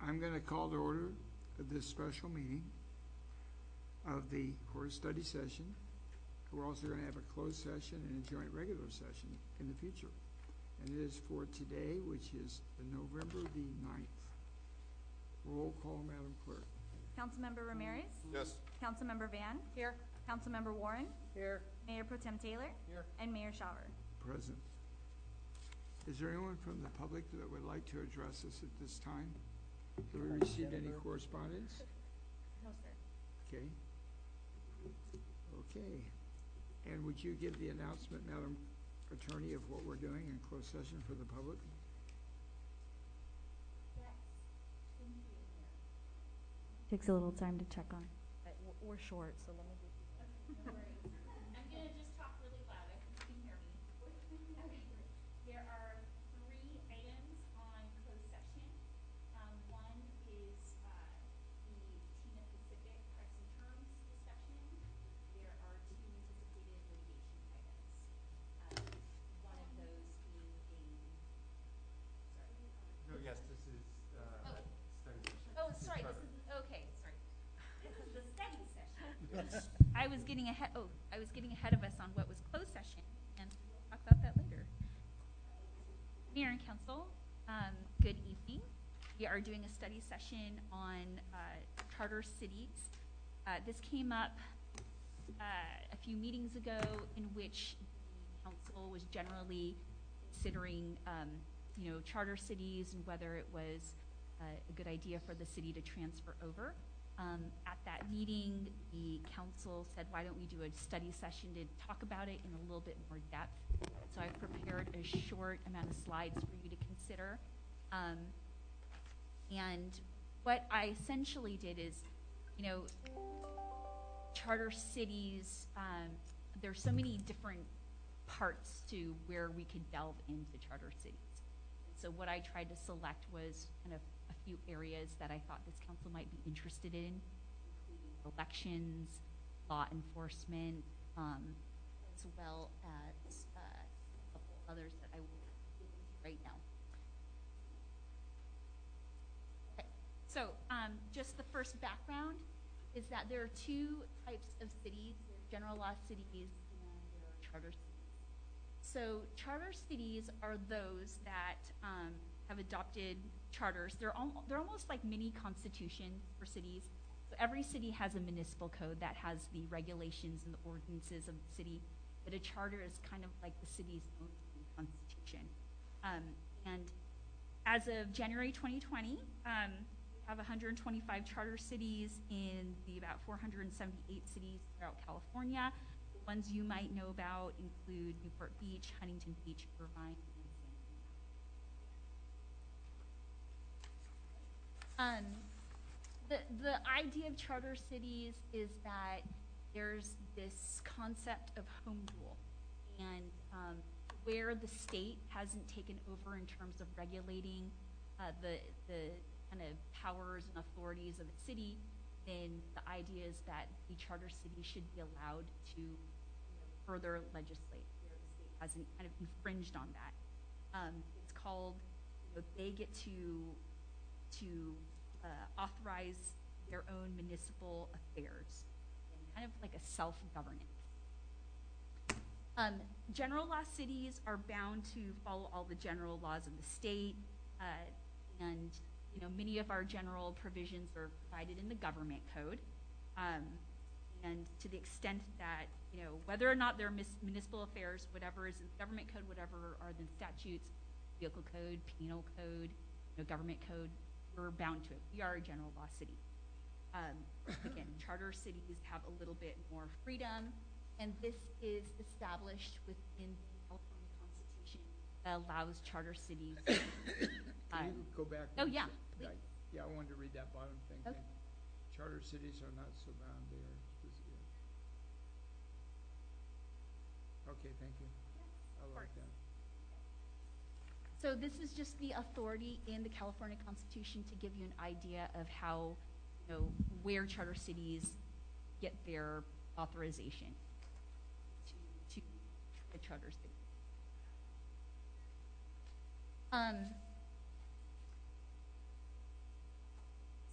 I'm going to call to order this special meeting of the Horace Study Session. We're also going to have a closed session and a joint regular session in the future. And it is for today, which is November the 9th. Roll call, Madam Clerk. Councilmember Ramirez? Yes. Councilmember Van? Here. Councilmember Warren? Here. Mayor Pro Tem Taylor? Here. And Mayor Shower. Present. Is there anyone from the public that would like to address us at this time? Have we received any correspondence? No, sir. Okay. Okay. And would you give the announcement, Madam Attorney, of what we're doing in closed session for the public? Takes a little time to check on. We're short, so let me do. No worries. I'm going to just talk really loud. I think you can hear me. Okay. There are 3 items on closed session. One is the Tina Pacific price and terms discussion. There are 2 anticipated litigation items. One of those being No, yes, this is study session. oh, sorry. This is okay. Sorry. This is the study session. I was getting ahead. Oh, I was getting ahead of us on what was closed session, and we'll talk about that later. Mayor and Council, good evening. We are doing a study session on charter cities. This came up a few meetings ago, in which the council was generally considering, charter cities and whether it was a good idea for the city to transfer over. At that meeting, the council said, why don't we do a study session to talk about it in a little bit more depth. So I've prepared a short amount of slides for you to consider. And what I essentially did is, charter cities, there's so many different parts to where we could delve into charter cities. So what I tried to select was kind of a few areas that I thought this council might be interested in, including elections, law enforcement, as well as a couple others that I will get into right now. Okay, so just the first background is that there are 2 types of cities: there are general law cities and there are charter cities. So charter cities are those that have adopted charters. They're almost like mini constitutions for cities. So every city has a municipal code that has the regulations and the ordinances of the city, but a charter is kind of like the city's own constitution. And as of January 2020, we have 125 charter cities in the about 478 cities throughout California. Ones you might know about include Newport Beach, Huntington Beach, Irvine, and San Diego. The idea of charter cities is that there's this concept of home rule, and where the state hasn't taken over in terms of regulating the kind of powers and authorities of a city, then the idea is that the charter city should be allowed to further legislate where the state hasn't kind of infringed on that. It's called, they get to authorize their own municipal affairs, and kind of like a self-governance. General law cities are bound to follow all the general laws of the state, and many of our general provisions are provided in the government code. And to the extent that, whether or not they're municipal affairs, whatever is in the government code, whatever are the statutes, vehicle code, penal code, government code, we're bound to it. We are a general law city. Again, charter cities have a little bit more freedom, and this is established within the California Constitution that allows charter cities. Can you go back? Oh, yeah. Yeah, I wanted to read that bottom thing. Okay. Charter cities are not so bound, they are specific. Okay, thank you. I like that. So this is just the authority in the California Constitution to give you an idea of how, where charter cities get their authorization to a charter city.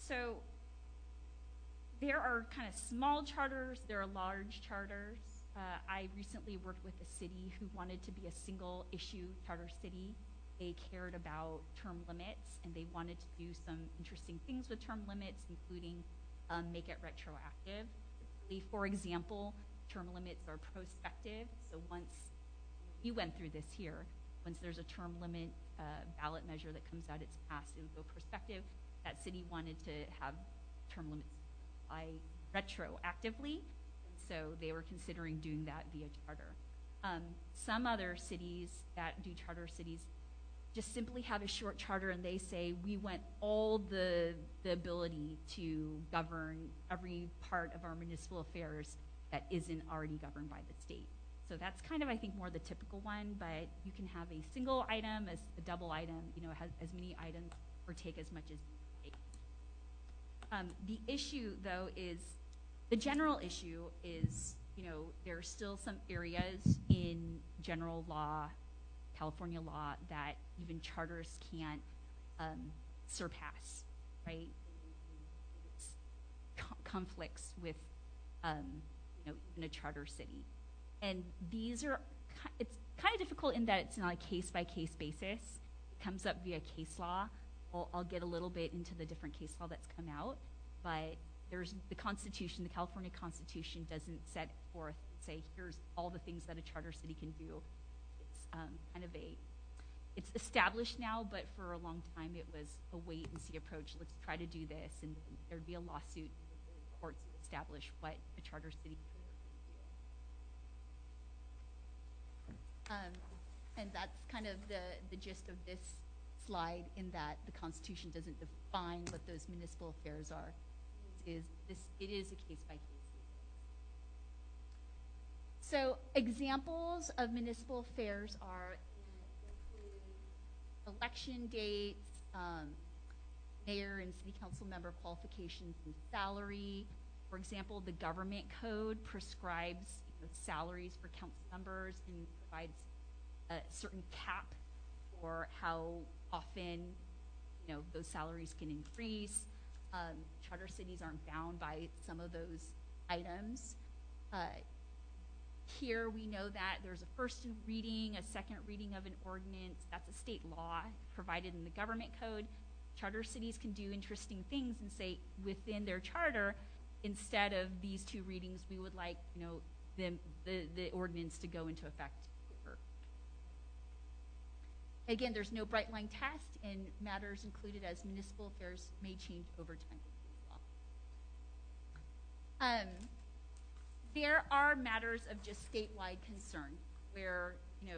So there are kind of small charters, there are large charters. I recently worked with a city who wanted to be a single issue charter city. They cared about term limits, and they wanted to do some interesting things with term limits, including make it retroactive. For example, term limits are prospective, so once you went through this here, once there's a term limit ballot measure that comes out, it's passed, it would go prospective. That city wanted to have term limits apply retroactively, so they were considering doing that via charter. Some other cities that do charter cities just simply have a short charter, and they say we want all the ability to govern every part of our municipal affairs that isn't already governed by the state. So that's kind of, I think, more the typical one, but you can have a single item, as a double item, has as many items, or take as much as you take. The issue, though, is, the general issue is, there are still some areas in general law, California law, that even charters can't surpass, right? It's conflicts with, even a charter city. And these are, it's kind of difficult in that it's not a case-by-case basis. It comes up via case law. I'll get a little bit into the different case law that's come out, but there's the Constitution, the California Constitution doesn't set forth and say, here's all the things that a charter city can do. It's kind of it's established now, but for a long time it was a wait-and-see approach. Let's try to do this, and there'd be a lawsuit. The courts would establish what a charter city could do. And that's kind of the gist of this slide, in that the Constitution doesn't define what those municipal affairs are. It is a case-by-case basis. So examples of municipal affairs include election dates, mayor and city council member qualifications and salary. For example, the government code prescribes salaries for council members and provides a certain cap for how often those salaries can increase. Charter cities aren't bound by some of those items. Here we know that there's a first reading, a second reading of an ordinance. That's a state law provided in the government code. Charter cities can do interesting things and say within their charter, instead of these two readings, we would like the ordinance to go into effect quicker. Again, there's no bright line test, and matters included as municipal affairs may change over time with case law. There are matters of just statewide concern where,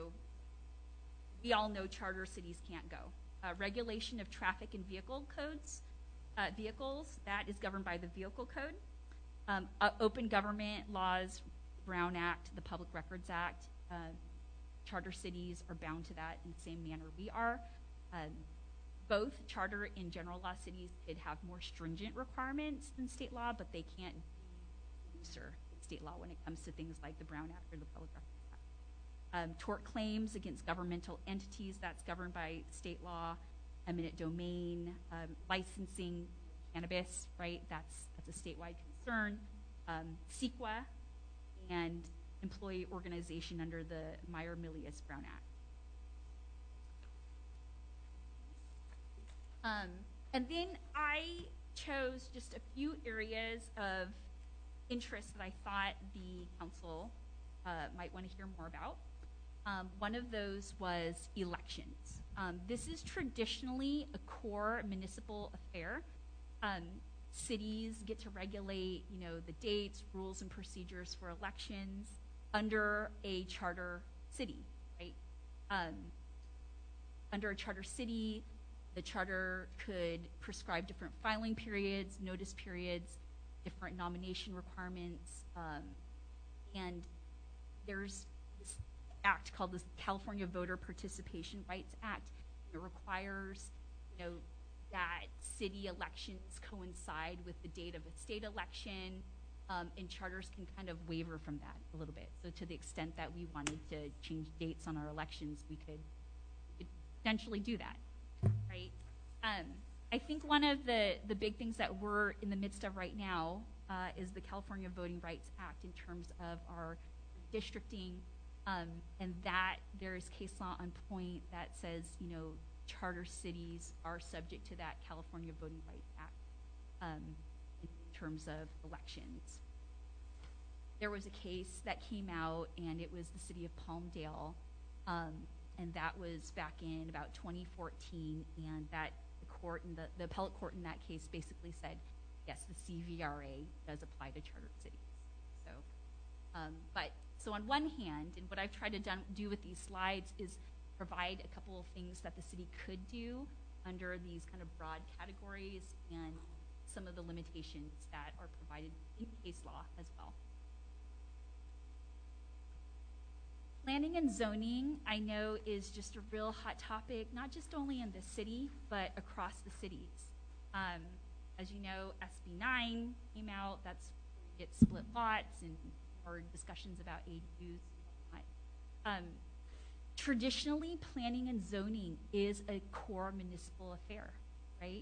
we all know charter cities can't go. Regulation of traffic and vehicle codes, vehicles, that is governed by the Vehicle Code. Open government laws, Brown Act, the Public Records Act, charter cities are bound to that in the same manner we are. Both charter and general law cities could have more stringent requirements than state law, but they can't be looser than state law when it comes to things like the Brown Act or the Public Records Act. Tort claims against governmental entities, that's governed by state law. Eminent domain, licensing cannabis, right? That's a statewide concern. CEQA and employee organization under the Meyer-Milius Brown Act. And then I chose just a few areas of interest that I thought the council might want to hear more about. One of those was elections. This is traditionally a core municipal affair. Cities get to regulate, the dates, rules, and procedures for elections under a charter city, right? Under a charter city, the charter could prescribe different filing periods, notice periods, different nomination requirements, and there's this act called the California Voter Participation Rights Act. It requires, that city elections coincide with the date of a state election, and charters can kind of waver from that a little bit. So to the extent that we wanted to change dates on our elections, we could potentially do that, right? I think one of the big things that we're in the midst of right now is the California Voting Rights Act in terms of our districting, and that there is case law on point that says, you know, charter cities are subject to that California Voting Rights Act in terms of elections. There was a case that came out, and it was the city of Palmdale, and that was back in about 2014, and that the appellate court in that case basically said, yes, the CVRA does apply to chartered cities. So on one hand, and what I've tried to do with these slides is provide a couple of things that the city could do under these kind of broad categories and some of the limitations that are provided in case law as well. Planning and zoning, I know, is just a real hot topic, not just only in the city, but across the cities. As you know, SB 9 came out. That's where you get split lots and more discussions about ADUs and whatnot. Traditionally, planning and zoning is a core municipal affair, right?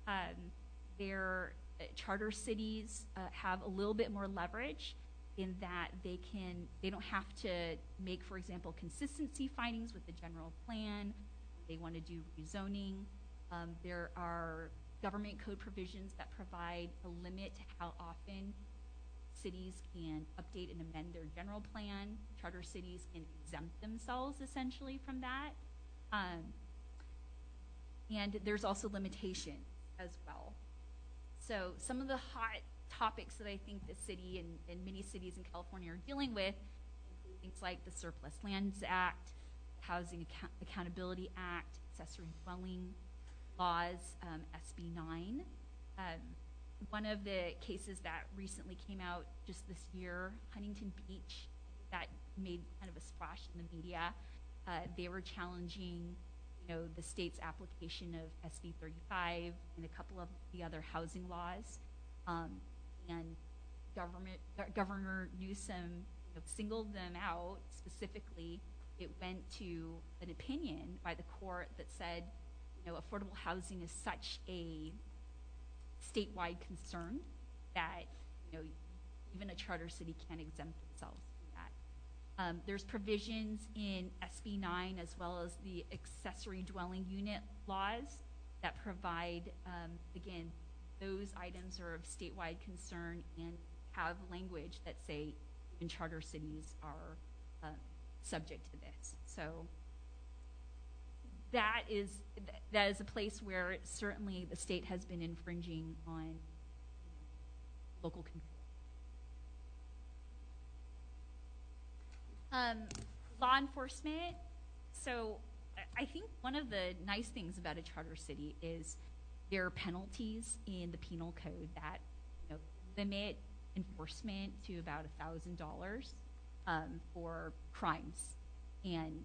Charter cities have a little bit more leverage in that they don't have to make, for example, consistency findings with the general plan. They want to do rezoning. There are government code provisions that provide a limit to how often cities can update and amend their general plan. Charter cities can exempt themselves essentially from that. And there's also limitation as well. So some of the hot topics that I think the city and many cities in California are dealing with include things like the Surplus Lands Act, Housing Accountability Act, accessory dwelling laws, SB 9. One of the cases that recently came out just this year, Huntington Beach, that made kind of a splash in the media. They were challenging, you know, the state's application of SB 35 and a couple of the other housing laws. And Governor Newsom, you know, singled them out specifically. It went to an opinion by the court that said, you know, affordable housing is such a statewide concern that, you know, even a charter city can't exempt themselves from that. There's provisions in SB 9 as well as the accessory dwelling unit laws that provide, again, those items are of statewide concern and have language that say even charter cities are subject to this. So that is a place where certainly the state has been infringing on local control. Law enforcement. So I think one of the nice things about a charter city is there are penalties in the penal code that, you know, limit enforcement to about $1,000 for crimes, and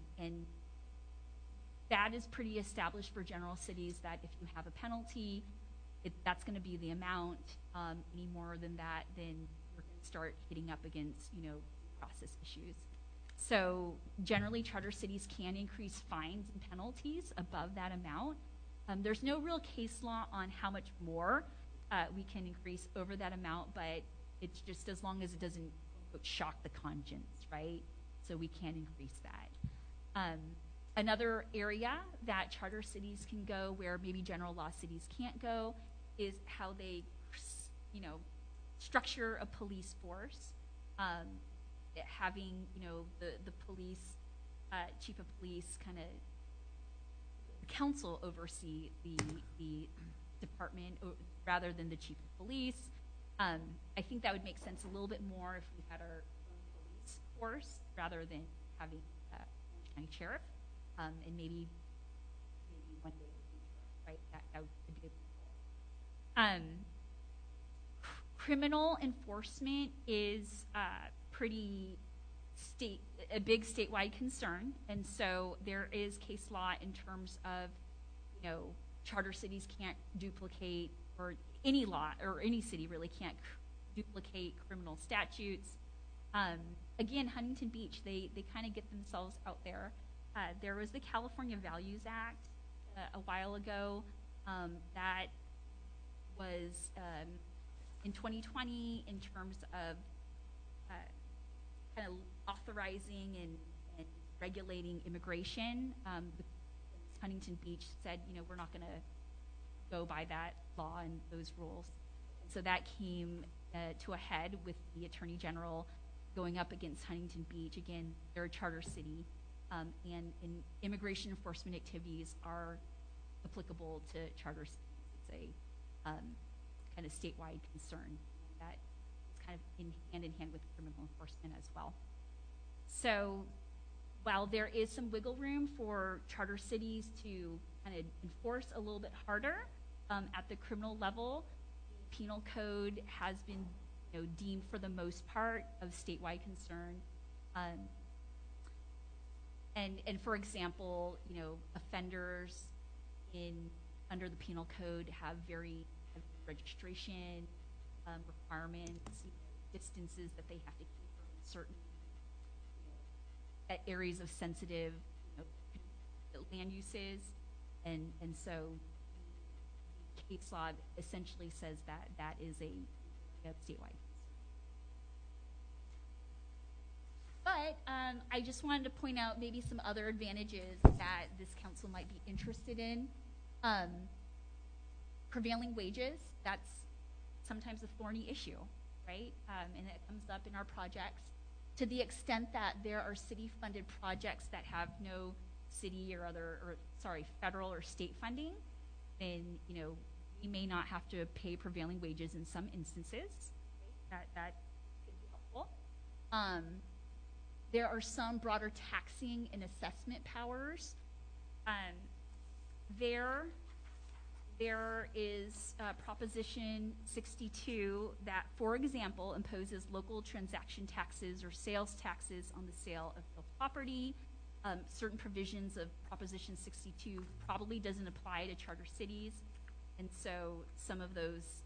that is pretty established for general cities that if you have a penalty, that's going to be the amount. Any more than that, then we're going to start hitting up against, you know, process issues. So generally, charter cities can increase fines and penalties above that amount. There's no real case law on how much more we can increase over that amount, but it's just as long as it doesn't shock the conscience, right? So we can increase that. Another area that charter cities can go where maybe general law cities can't go is how they, you know, structure a police force. Having, you know, the police, chief of police kind of council oversee the department rather than the chief of police. I think that would make sense a little bit more if we had our own police force rather than having Orange County Sheriff, and maybe one day in the future, right? That would be a goal. Criminal enforcement is a big statewide concern, and so there is case law in terms of, you know, charter cities can't duplicate, or any law or any city really can't duplicate criminal statutes. Again, Huntington Beach, they kind of get themselves out there. There was the California Values Act a while ago that was in 2020 in terms of kind of authorizing and regulating immigration. Huntington Beach said, we're not going to go by that law and those rules. So that came to a head with the Attorney General going up against Huntington Beach. Again, they're a charter city, and immigration enforcement activities are applicable to charter cities. It's a kind of statewide concern that is kind of hand in hand with criminal enforcement as well. So while there is some wiggle room for charter cities to kind of enforce a little bit harder at the criminal level, the penal code has been deemed for the most part of statewide concern. And for example, offenders under the penal code have very heavy registration requirements, distances that they have to keep from certain areas of sensitive land uses, and so the case law essentially says that that is a statewide. But I just wanted to point out maybe some other advantages that this council might be interested in. Prevailing wages, that's sometimes a thorny issue, right? And it comes up in our projects. To the extent that there are city-funded projects that have no city federal or state funding, then we may not have to pay prevailing wages in some instances. That could be helpful. There are some broader taxing and assessment powers. There is Proposition 62 that, for example, imposes local transaction taxes or sales taxes on the sale of real property. Certain provisions of Proposition 62 probably doesn't apply to charter cities, and so some of those,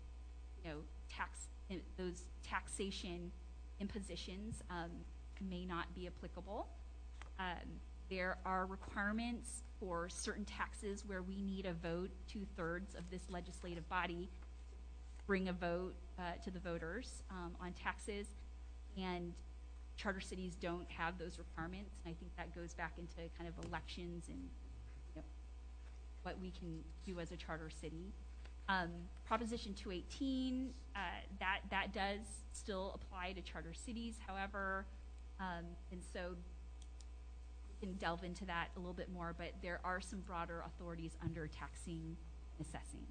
those taxation impositions may not be applicable. There are requirements for certain taxes where we need a vote, 2/3 of this legislative body, bring a vote to the voters on taxes, and charter cities don't have those requirements, and I think that goes back into kind of elections and what we can do as a charter city. Proposition 218, that does still apply to charter cities, however, and so we can delve into that a little bit more, but there are some broader authorities under taxing and assessing.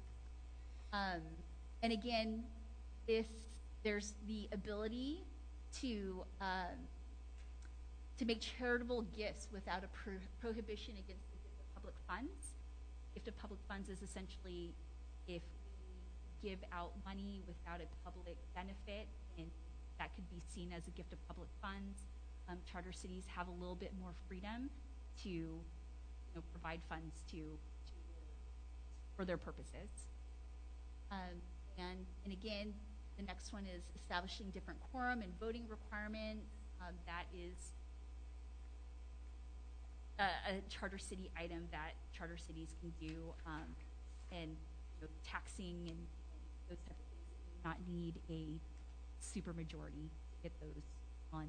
And again, if there's the ability to make charitable gifts without a prohibition against the gift of public funds. Gift of public funds is essentially if we give out money without a public benefit, and that could be seen as a gift of public funds. Charter cities have a little bit more freedom to provide funds for their purposes. And again, the next one is establishing different quorum and voting requirements. That is a charter city item that charter cities can do, and taxing and those types of things do not need a supermajority to get those on.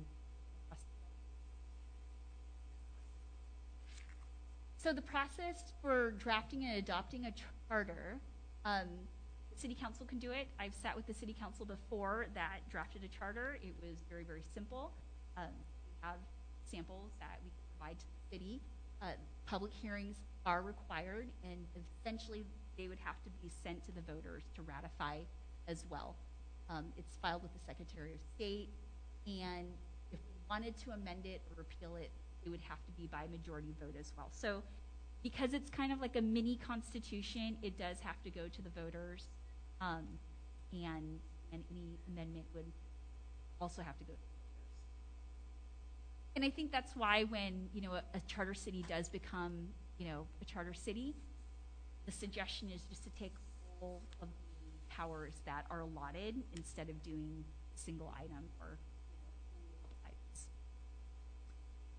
So the process for drafting and adopting a charter, City Council can do it. I've sat with the City Council before that drafted a charter. It was very, very simple. We have samples that we can provide to the city. Public hearings are required, and essentially they would have to be sent to the voters to ratify as well. It's filed with the Secretary of State, and if we wanted to amend it or repeal it, it would have to be by majority vote as well. So because it's kind of like a mini constitution, it does have to go to the voters, and any amendment would also have to go to the voters. And I think that's why when a charter city does become a charter city, the suggestion is just to take all of the powers that are allotted instead of doing a single item or items.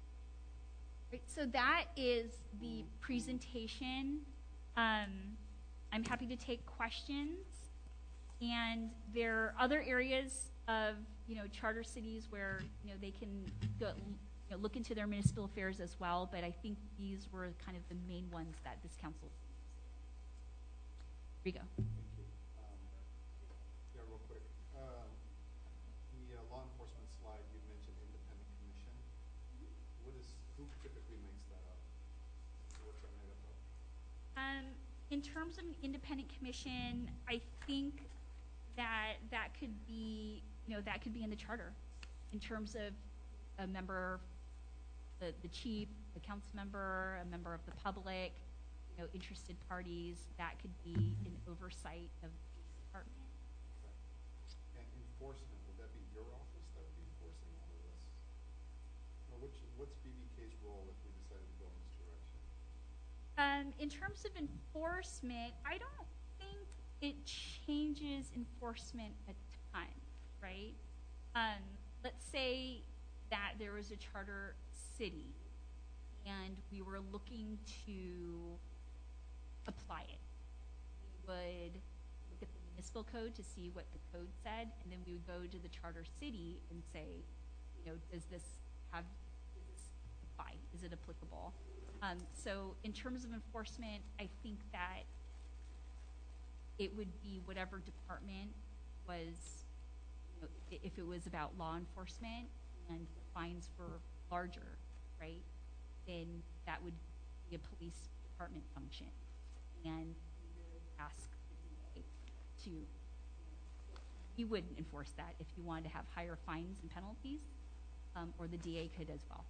Right, so that is the presentation. I'm happy to take questions. And there are other areas of, charter cities where, they can go, look into their municipal affairs as well, but I think these were kind of the main ones that this council. Here we go. Thank you. Yeah, real quick. The law enforcement slide, you mentioned independent commission. Who typically makes that up? What's that made up of? In terms of an independent commission, I think that could be, that could be in the charter, in terms of a member, the chief, the council member, a member of the public, interested parties. That could be an oversight of the police department. And enforcement, would that be your office that would be enforcing all of this? Or what's BBK's role if we decided to go in this direction? In terms of enforcement, I don't think it changes enforcement a ton, right? Let's say that there was a charter city and we were looking to apply it. We would look at the municipal code to see what the code said, and then we would go to the charter city and say, does this apply? Is it applicable? So in terms of enforcement, I think that it would be whatever department was, if it was about law enforcement and the fines were larger, right, then that would be a police department function. And we would ask the DA to, we wouldn't enforce that if you wanted to have higher fines and penalties, or the DA could as well.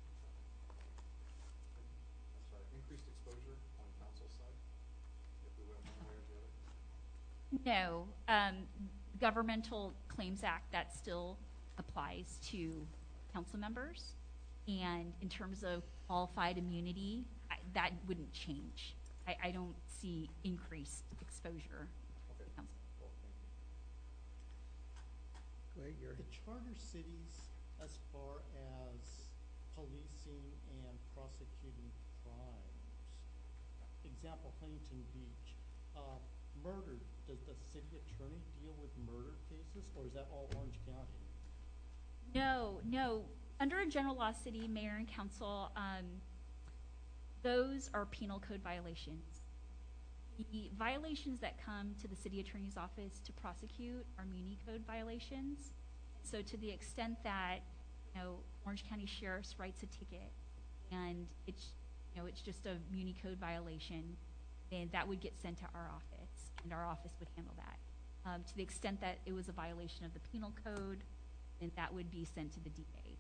I'm sorry, increased exposure on council side, if we went one way or the other? No, Governmental Claims Act, that still applies to council members. And in terms of qualified immunity, that wouldn't change. I don't see increased exposure to Okay. council. Well, thank you. Go ahead, Gary. The charter cities, as far as policing and prosecuting crimes, example, Huntington Beach, murder, does the city attorney deal with murder cases, or is that all Orange County? No. Under a general law city, mayor and council, those are penal code violations. The violations that come to the city attorney's office to prosecute are muni code violations. So to the extent that, Orange County Sheriff's writes a ticket and it's just a muni code violation, then that would get sent to our office and our office would handle that. To the extent that it was a violation of the penal code, then that would be sent to the DA.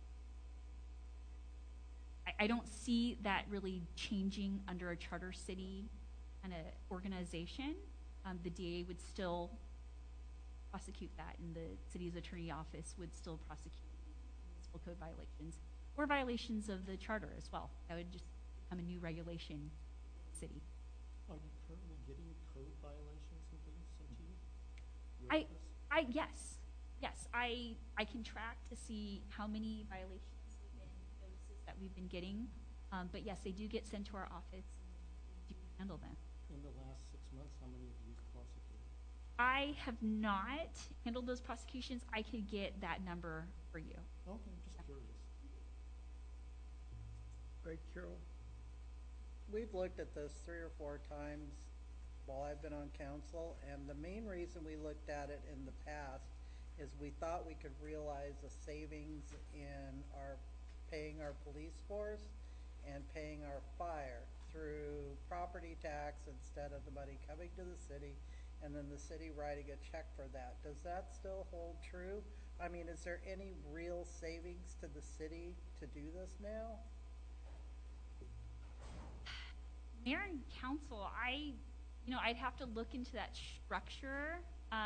I don't see that really changing under a charter city kind of organization. The DA would still prosecute that, and the city's attorney office would still prosecute municipal code violations or violations of the charter as well. That would just become a new regulation in the city. Are you currently getting code violations and things sent to you? Your office? Yes. I can track to see how many violations notices that we've been getting. But yes, they do get sent to our office and we do handle them. In the last 6 months, how many have you prosecuted? I have not handled those prosecutions. I could get that number for you. Okay, I'm just curious. Right, Carol? We've looked at this 3 or 4 times while I've been on council, and the main reason we looked at it in the past is we thought we could realize a savings in our paying our police force and paying our fire through property tax instead of the money coming to the city and then the city writing a check for that. Does that still hold true? I mean, is there any real savings to the city to do this now? Mayor and council, I'd have to look into that structure.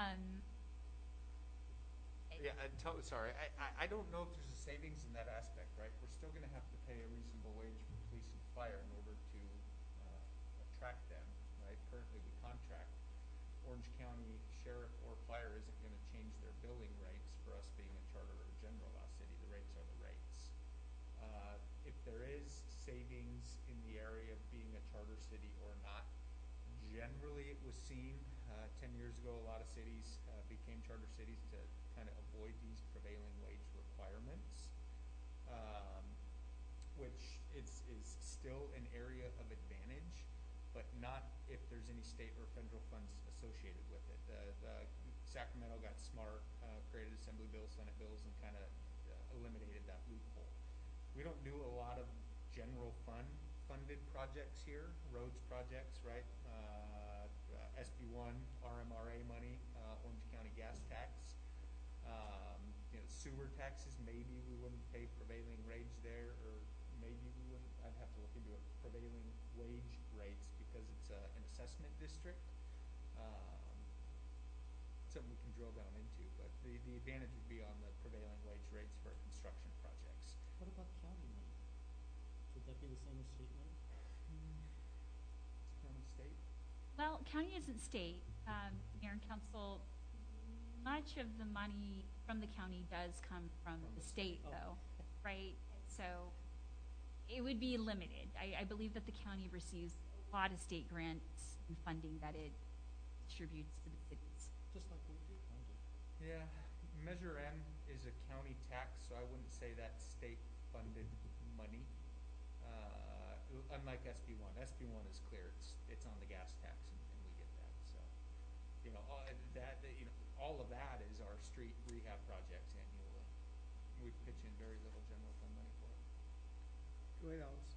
Yeah, sorry, I don't know if there's a savings in that aspect, right? We're still gonna have to pay a reasonable wage for police and fire in order to attract them, right? Currently, we contract. Orange County Sheriff or Fire isn't gonna change their billing rates for us being a charter or general law city. The rates are the rates. If there is savings in the area of being a charter city or not, generally it was seen, 10 years ago, a lot of cities became charter cities to kind of avoid these prevailing wage requirements, which is still an area of advantage, but not if there's any state or federal funds associated with it. Sacramento got smart, created assembly bills, senate bills, and kind of eliminated that loophole. We don't do a lot of general funded projects here, roads projects, right? SB1, RMRA money, Orange County gas tax. Sewer taxes, maybe we wouldn't pay prevailing wage there, or maybe we wouldn't, I'd have to look into it, prevailing wage rates because it's an assessment district. Something we can drill down into, but the advantage would be on the prevailing wage rates for construction projects. What about county money? Would that be the same as state money? County, state? Well, county isn't state. Mayor and council, much of the money from the county does come from the state, Oh. though, right? So it would be limited. I believe that the county receives a lot of state grants and funding that it distributes to the cities. Just like we do, kind of. Yeah, Measure M is a county tax, so I wouldn't say that's state-funded money. Unlike SB1. SB1 is clear; it's on the gas tax, and we get that. So, all of that is our street rehab projects annually. We pitch in very little general fund money for it. Go ahead, Alice.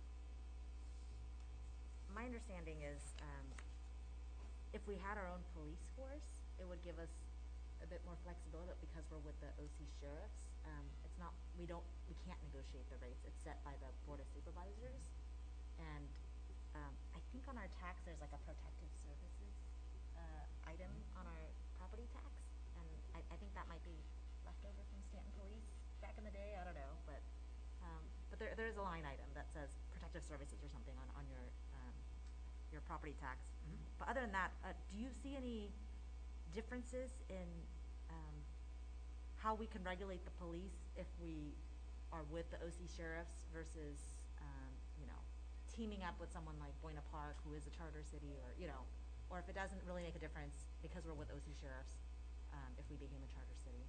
My understanding is, if we had our own police force, it would give us a bit more flexibility, but because we're with the OC sheriffs, it's not, we can't negotiate the rates. It's set by the Board of Supervisors. And, I think on our tax, there's like a protective services, item on our property tax. And I think that might be left over from Stanton Police back in the day, I don't know, but there is a line item that says protective services or something on your property tax. Mm-hmm. But other than that, do you see any differences in how we can regulate the police if we are with the OC sheriffs versus, teaming up with someone like Buena Park, who is a charter city, or if it doesn't really make a difference because we're with OC sheriffs, if we became a charter city?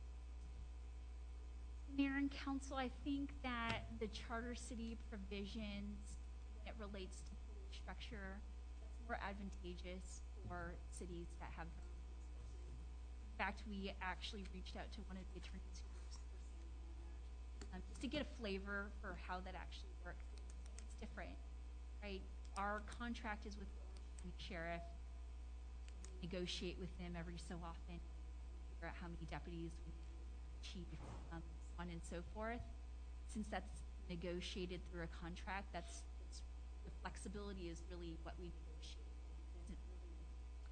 Mayor and council, I think that the charter city provisions, when it relates to police structure, that's more advantageous for cities that have their own police forces. In fact, we actually reached out to one of the attorneys who works for Santa Ana, just to get a flavor for how that actually works. It's different, right? Our contract is with the Orange County Sheriff. We negotiate with them every so often, figure out how many deputies we need, chief, so on and so forth. Since that's negotiated through a contract, the flexibility is really what we negotiate. It isn't really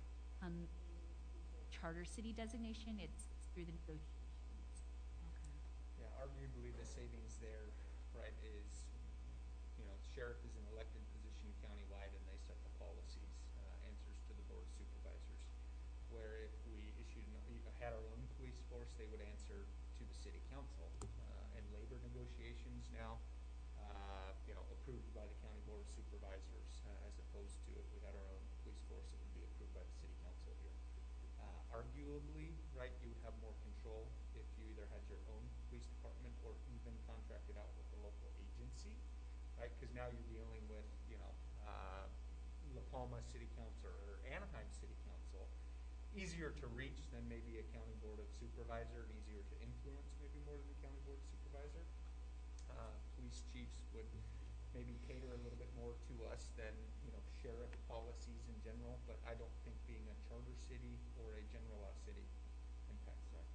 charter city designation, it's through the negotiations. Okay. Yeah, arguably the savings there, right, is, sheriff is an elected position countywide and they set the policies, answers to the Board of Supervisors. Where if we had our own police force, they would answer to the city council, and labor negotiations now, approved by the county Board of Supervisors, as opposed to if we had our own police force, it would be approved by the city council here. Arguably, right, you would have more control if you either had your own police department or even contracted out with a local agency, right? Because now you're dealing with, La Palma City Council or Anaheim City Council. Easier to reach than maybe a county board of supervisor, and easier to influence maybe more than a county board of supervisor. Police chiefs would maybe cater a little bit more to us than, sheriff policies in general, but I don't think being a charter city or a general law city impacts that.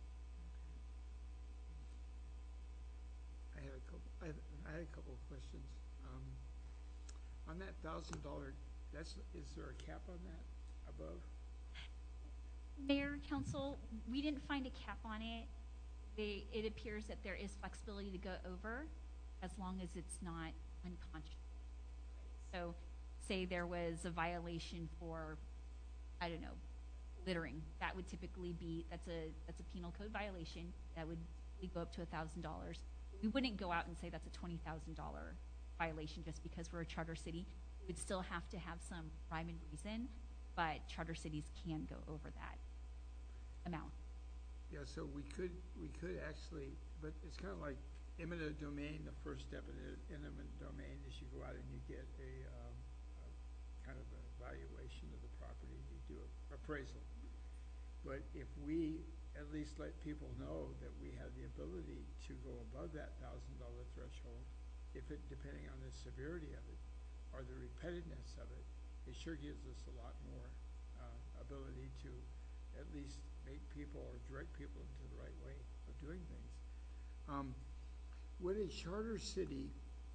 I had a couple of questions. On that $1,000, is there a cap on that above? Mayor, council, we didn't find a cap on it. It appears that there is flexibility to go over as long as it's not unconscionable. So say there was a violation for, I don't know, littering. That would typically be, that's a penal code violation. That would go up to $1,000. We wouldn't go out and say that's a $20,000 violation just because we're a charter city. We would still have to have some rhyme and reason. but charter cities can go over that amount. Yeah, so we could actually, but it's kind of like eminent domain. The first step in eminent domain is you go out and you get a kind of a valuation of the property, you do an appraisal. But if we at least let people know that we have the ability to go above that $1,000 threshold, depending on the severity of it or the repetitiveness of it, it sure gives us a lot more ability to at least make people or direct people into the right way of doing things. Would a charter city,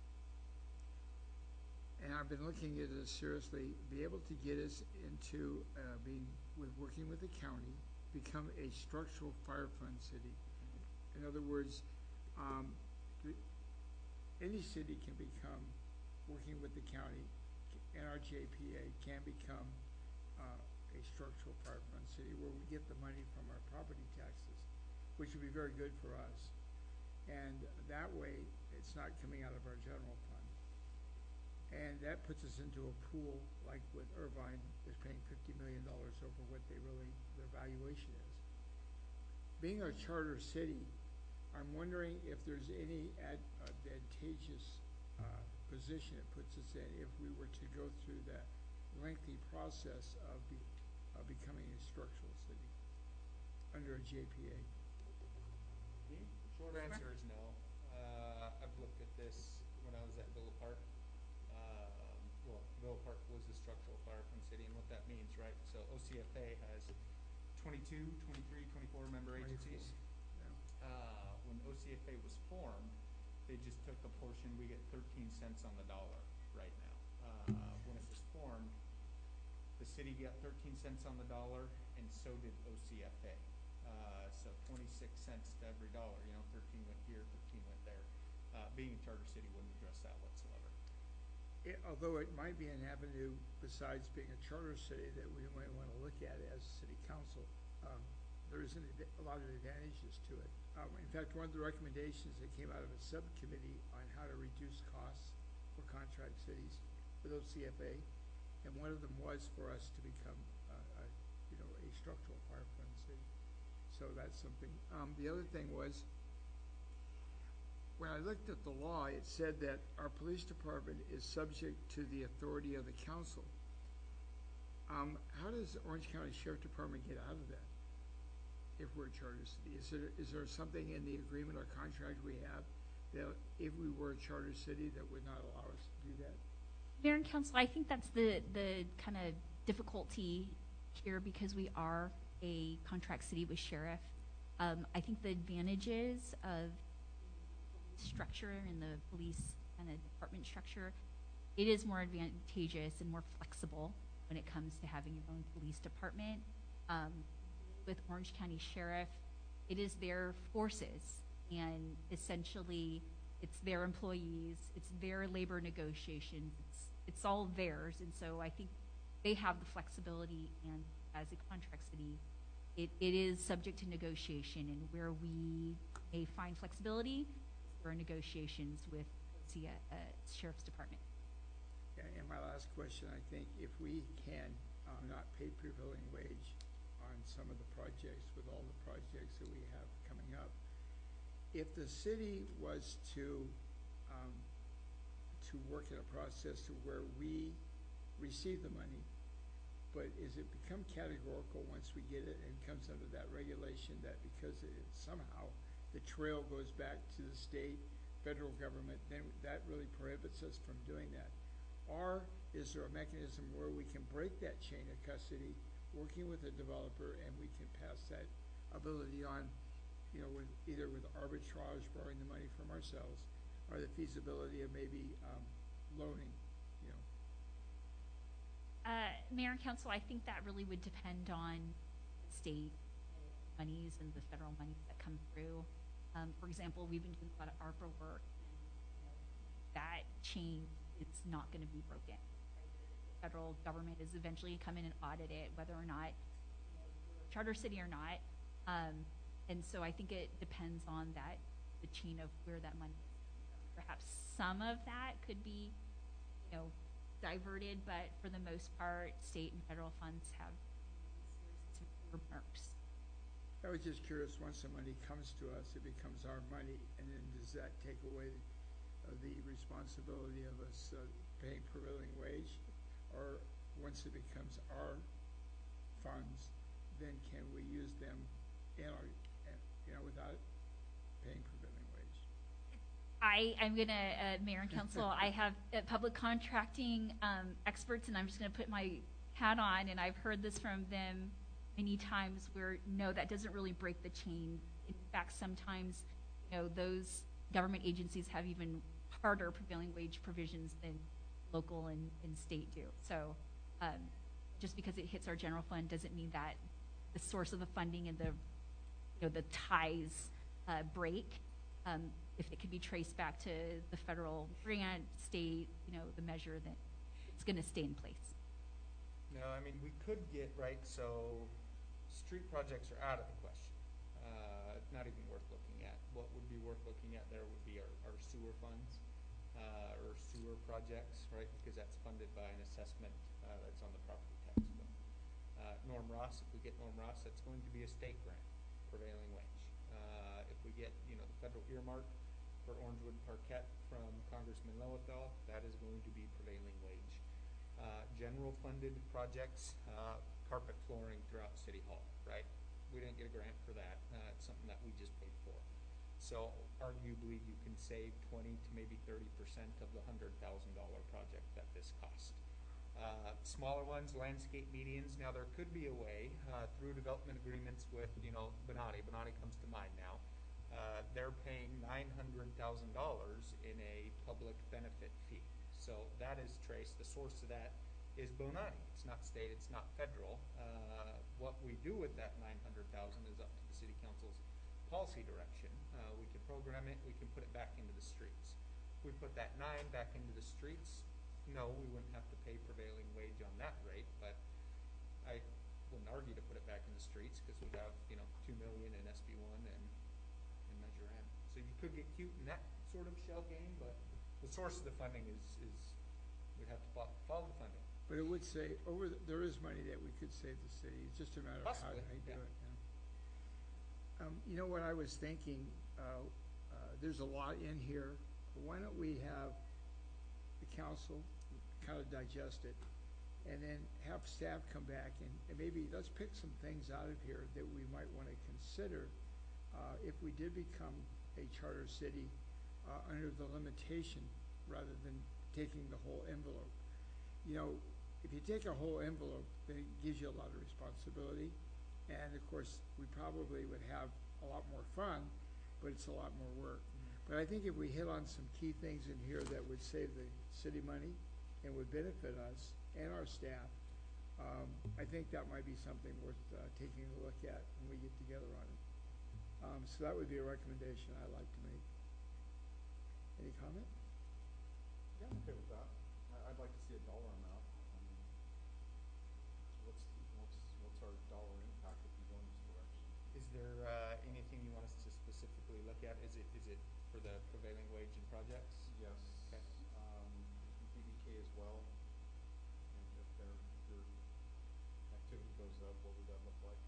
and I've been looking at this seriously, be able to get us into working with the county, become a structural fire fund city? In other words, any city can become, working with the county, NRJPA can become a structural fire fund city where we get the money from our property taxes, which would be very good for us. And that way, it's not coming out of our general fund. And that puts us into a pool, like with Irvine, is paying $50 million over what their valuation is. Being a charter city, I'm wondering if there's any advantageous position it puts us in if we were to go through that lengthy process of becoming a structural city under a JPA. Short answer is no. I've looked at this when I was at Villa Park. Villa Park was a structural fire fund city, and what that means, right? So OCFA has 22, 23, 24 member agencies. Yeah. When OCFA was formed, they just took a portion. We get 13 cents on the dollar right now. When it was formed, the city got 13 cents on the dollar, and so did OCFA. So 26 cents to every dollar. 13 went here, 13 went there. Being a charter city wouldn't address that whatsoever. Although it might be an avenue, besides being a charter city, that we might want to look at as city council, there is a lot of advantages to it. In fact, one of the recommendations that came out of a subcommittee on how to reduce costs for contract cities with OCFA, and one of them was for us to become a structural fire fund city. So that's something. The other thing was, when I looked at the law, it said that our police department is subject to the authority of the council. How does the Orange County Sheriff Department get out of that if we're a charter city? Is there something in the agreement or contract we have that if we were a charter city that would not allow us to do that? Mayor and Council, I think that's the kind of difficulty here because we are a contract city with sheriff. I think the advantages of structure and the police kind of department structure, it is more advantageous and more flexible when it comes to having your own police department. With Orange County Sheriff, it is their forces, and essentially it's their employees, it's their labor negotiations, it's all theirs, and so I think they have the flexibility, and as a contract city, it is subject to negotiation, and where we may find flexibility is through our negotiations with the Sheriff's Department. Yeah, and my last question, I think, if we can not pay prevailing wage on some of the projects, with all the projects that we have coming up, if the city was to work in a process to where we receive the money, but is it become categorical once we get it and comes under that regulation that because somehow the trail goes back to the state, federal government, then that really prohibits us from doing that? Or is there a mechanism where we can break that chain of custody, working with a developer, and we can pass that ability on, either with arbitrage, borrowing the money from ourselves, or the feasibility of maybe loaning, Mayor and Council, I think that really would depend on the state monies and the federal monies that come through. For example, we've been doing a lot of ARPA work, and that chain is not going to be broken. The federal government is eventually come in and audit it, whether or not charter city or not. And so I think it depends on the chain of where that money is. Perhaps some of that could be, diverted, but for the most part, state and federal funds have remarks. I was just curious, once the money comes to us, it becomes our money, and then does that take away the responsibility of us paying prevailing wage? Or once it becomes our funds, then can we use them without paying prevailing wage? I'm gonna, Mayor and Council, I have public contracting experts, and I'm just gonna put my hat on, and I've heard this from them many times where, no, that doesn't really break the chain. In fact, sometimes, those government agencies have even harder prevailing wage provisions than local and state do. So just because it hits our general fund doesn't mean that the source of the funding and the ties break. If it could be traced back to the federal grant, state, the measure, that it's going to stay in place. No, I mean, we could get, right, so street projects are out of the question. Not even worth looking at. What would be worth looking at there would be our sewer funds, or sewer projects, right, because that's funded by an assessment that's on the property tax bill. Norm Ross, if we get Norm Ross, that's going to be a state grant, prevailing wage. If we get, the federal earmark for Orangewood Parquet from Congressman Lowenthal, that is going to be prevailing wage. General funded projects, carpet flooring throughout City Hall, right? We didn't get a grant for that. It's something that we just paid for. So arguably you can save 20 to maybe 30% of the $100,000 project that this cost. Smaller ones, landscape medians. Now there could be a way through development agreements with, Bonati. Bonati comes to mind now. They're paying $900,000 in a public benefit fee. So that is traced. The source of that is Bonati. It's not state, it's not federal. What we do with that $900,000 is up to the City Council's policy direction. We can program it, we can put it back into the streets. If we put that $9 back into the streets, no, we wouldn't have to pay prevailing wage on that rate, but I wouldn't argue to put it back in the streets because we have, $2 million in SB1 and Measure M. So you could get cute in that sort of shell game, but the source of the funding is we'd have to follow the funding. But it would say, there is money that we could save the city. It's just a matter of how Possibly, they do yeah. it. What I was thinking, there's a lot in here. Why don't we have the council kind of digest it, and then have staff come back and maybe let's pick some things out of here that we might want to consider if we did become a charter city under the limitation rather than taking the whole envelope. If you take a whole envelope, then it gives you a lot of responsibility, and of course we probably would have a lot more fun, but it's a lot more work. But I think if we hit on some key things in here that would save the city money and would benefit us and our staff, I think that might be something worth taking a look at when we get together on it. So that would be a recommendation I'd like to make. Any comment? Yeah, I'm okay with that. I'd like to see a dollar amount. I mean, what's our dollar impact if we go in this direction? Is there anything you want us to specifically look at? Is it for the prevailing wage and projects? Yes. Okay. BDK as well. And if their activity goes up, what would that look like?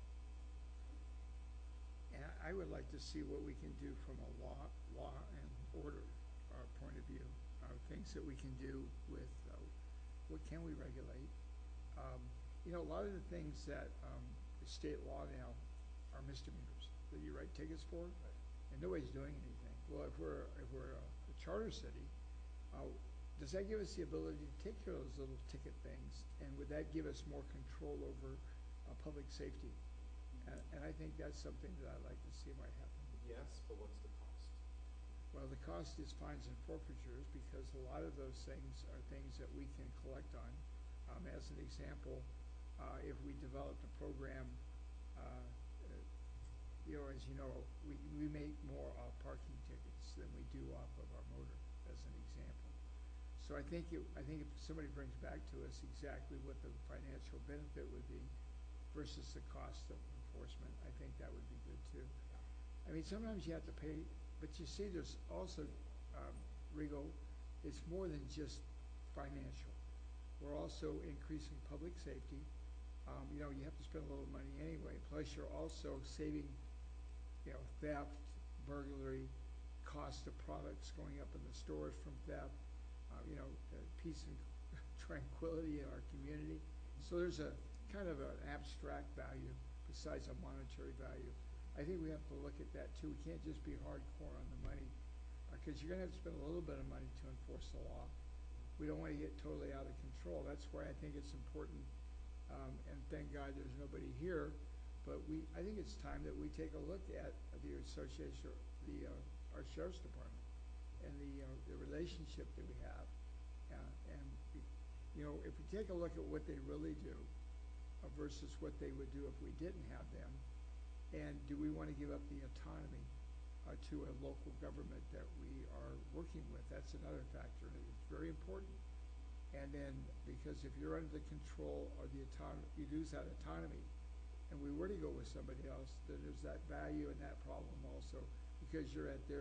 And I would like to see what we can do from a law and order point of view, things that we can do with what can we regulate. A lot of the things that the state law now are misdemeanors that you write tickets for, and nobody's doing anything. Well, if we're a charter city, does that give us the ability to take care of those little ticket things, and would that give us more control over public safety? And I think that's something that I'd like to see might happen. Yes, but what's the cost? Well, the cost is fines and forfeitures, because a lot of those things are things that we can collect on. As an example, if we developed a program, as you know, we make more parking tickets than we do off of our motor, as an example. So I think if somebody brings back to us exactly what the financial benefit would be versus the cost of enforcement, I think that would be good too. I mean, sometimes you have to pay, but you see there's also, Rigo, it's more than just financial. We're also increasing public safety. You know, you have to spend a little money anyway, plus you're also saving, you know, theft, burglary, cost of products going up in the stores from theft, you know, peace and tranquility in our community. So there's a kind of an abstract value besides a monetary value. I think we have to look at that too. We can't just be hardcore on the money, because you're gonna have to spend a little bit of money to enforce the law. We don't wanna get totally out of control. That's why I think it's important, and thank God there's nobody here, but I think it's time that we take a look at the association, our sheriff's department, and the relationship that we have. You know, if we take a look at what they really do versus what they would do if we didn't have them, and do we want to give up the autonomy to a local government that we are working with? That's another factor, and it's very important. And then, because if you're under the control or the autonomy, you lose that autonomy, and we were to go with somebody else, then there's that value and that problem also, because you're at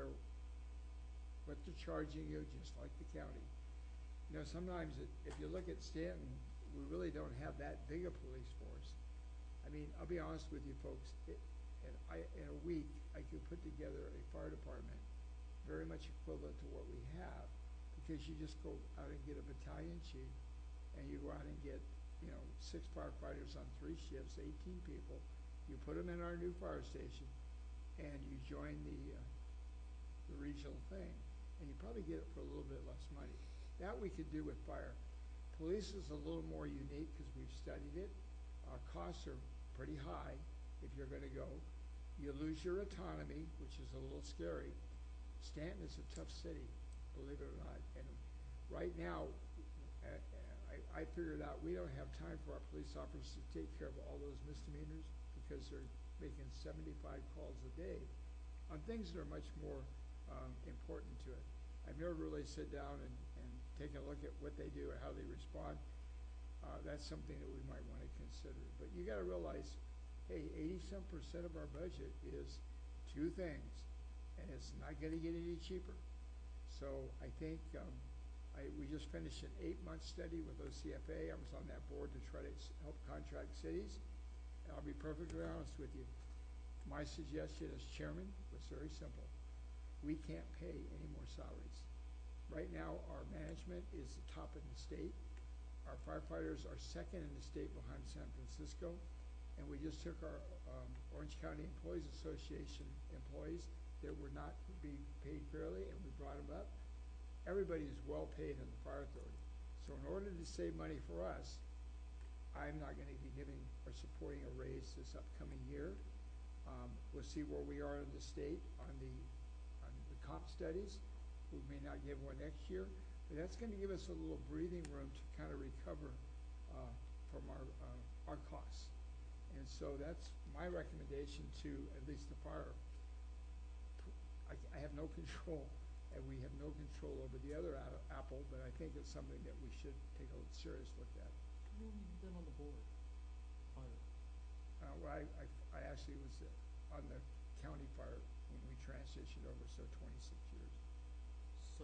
what they're charging you, just like the county. You know, sometimes if you look at Stanton, we really don't have that big a police force. I mean, I'll be honest with you folks, in a week, I could put together a fire department very much equivalent to what we have, because you just go out and get a battalion chief, and you go out and get, you know, 6 firefighters on 3 shifts, 18 people. You put them in our new fire station, and you join the regional thing, and you probably get it for a little bit less money. That we could do with fire. Police is a little more unique because we've studied it. Costs are pretty high if you're going to go. You lose your autonomy, which is a little scary. Stanton is a tough city, believe it or not. And right now, I figured out we don't have time for our police officers to take care of all those misdemeanors, because they're making 75 calls a day on things that are much more important to it. I've never really sit down and taken a look at what they do or how they respond. That's something that we might want to consider. But you got to realize, hey, 80-some% of our budget is 2 things, and it's not going to get any cheaper. So I think we just finished an 8-month study with OCFA. I was on that board to try to help contract cities. And I'll be perfectly honest with you. My suggestion as chairman was very simple. We can't pay any more salaries. Right now, our management is the top in the state. Our firefighters are second in the state behind San Francisco. And we just took our Orange County Employees Association employees that were not being paid fairly, and we brought them up. Everybody is well paid in the fire authority. So in order to save money for us, I'm not going to be giving or supporting a raise this upcoming year. We'll see where we are in the state on the comp studies. We may not give one next year, but that's going to give us a little breathing room to kind of recover from our costs. And so that's my recommendation to at least the fire. I have no control, and we have no control over the other apple, but I think it's something that we should take a serious look at. How long have you been on the board? Fire. Well, I actually was on the county fire when we transitioned over, so 26 years. So,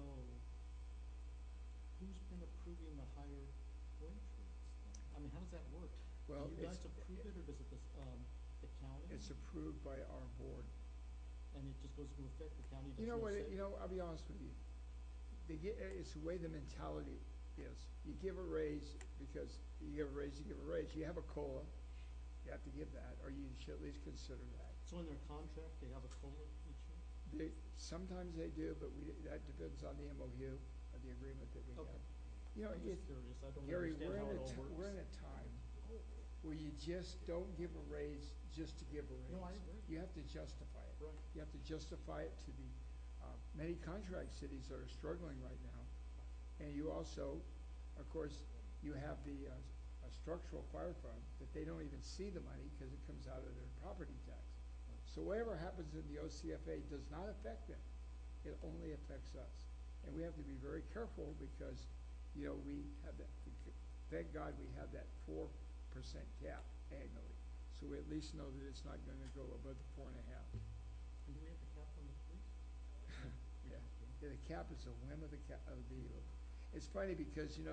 who's been approving the higher wage rates then? I mean, how does that work? Well, Do you guys approve it, or does it the county? It's approved by our board. And it just goes into effect, the county doesn't You know what? say? I'll be honest with you. It's the way the mentality is. You give a raise because you give a raise. You give a raise. You have a COLA. You have to give that, or you should at least consider that. So in their contract, they have a COLA each year? Sometimes they do, but that depends on the MOU, the agreement that we Okay. have. You know, I'm just curious, I don't Gary, understand how it all works. we're in a time where you just don't give a raise just to give a raise. No, I agree. You have to justify it. Right. You have to justify it to the many contract cities that are struggling right now. And you also, of course, you have the structural fire fund that they don't even see the money because it comes out of their property tax. So whatever happens in the OCFA does not affect them. It only affects us. And we have to be very careful because, you know, we have that, thank God we have that 4% cap annually. So we at least know that it's not going to go above the 4.5. And do we have the cap on the police? Yeah, the cap is a whim of the it's funny because, you know,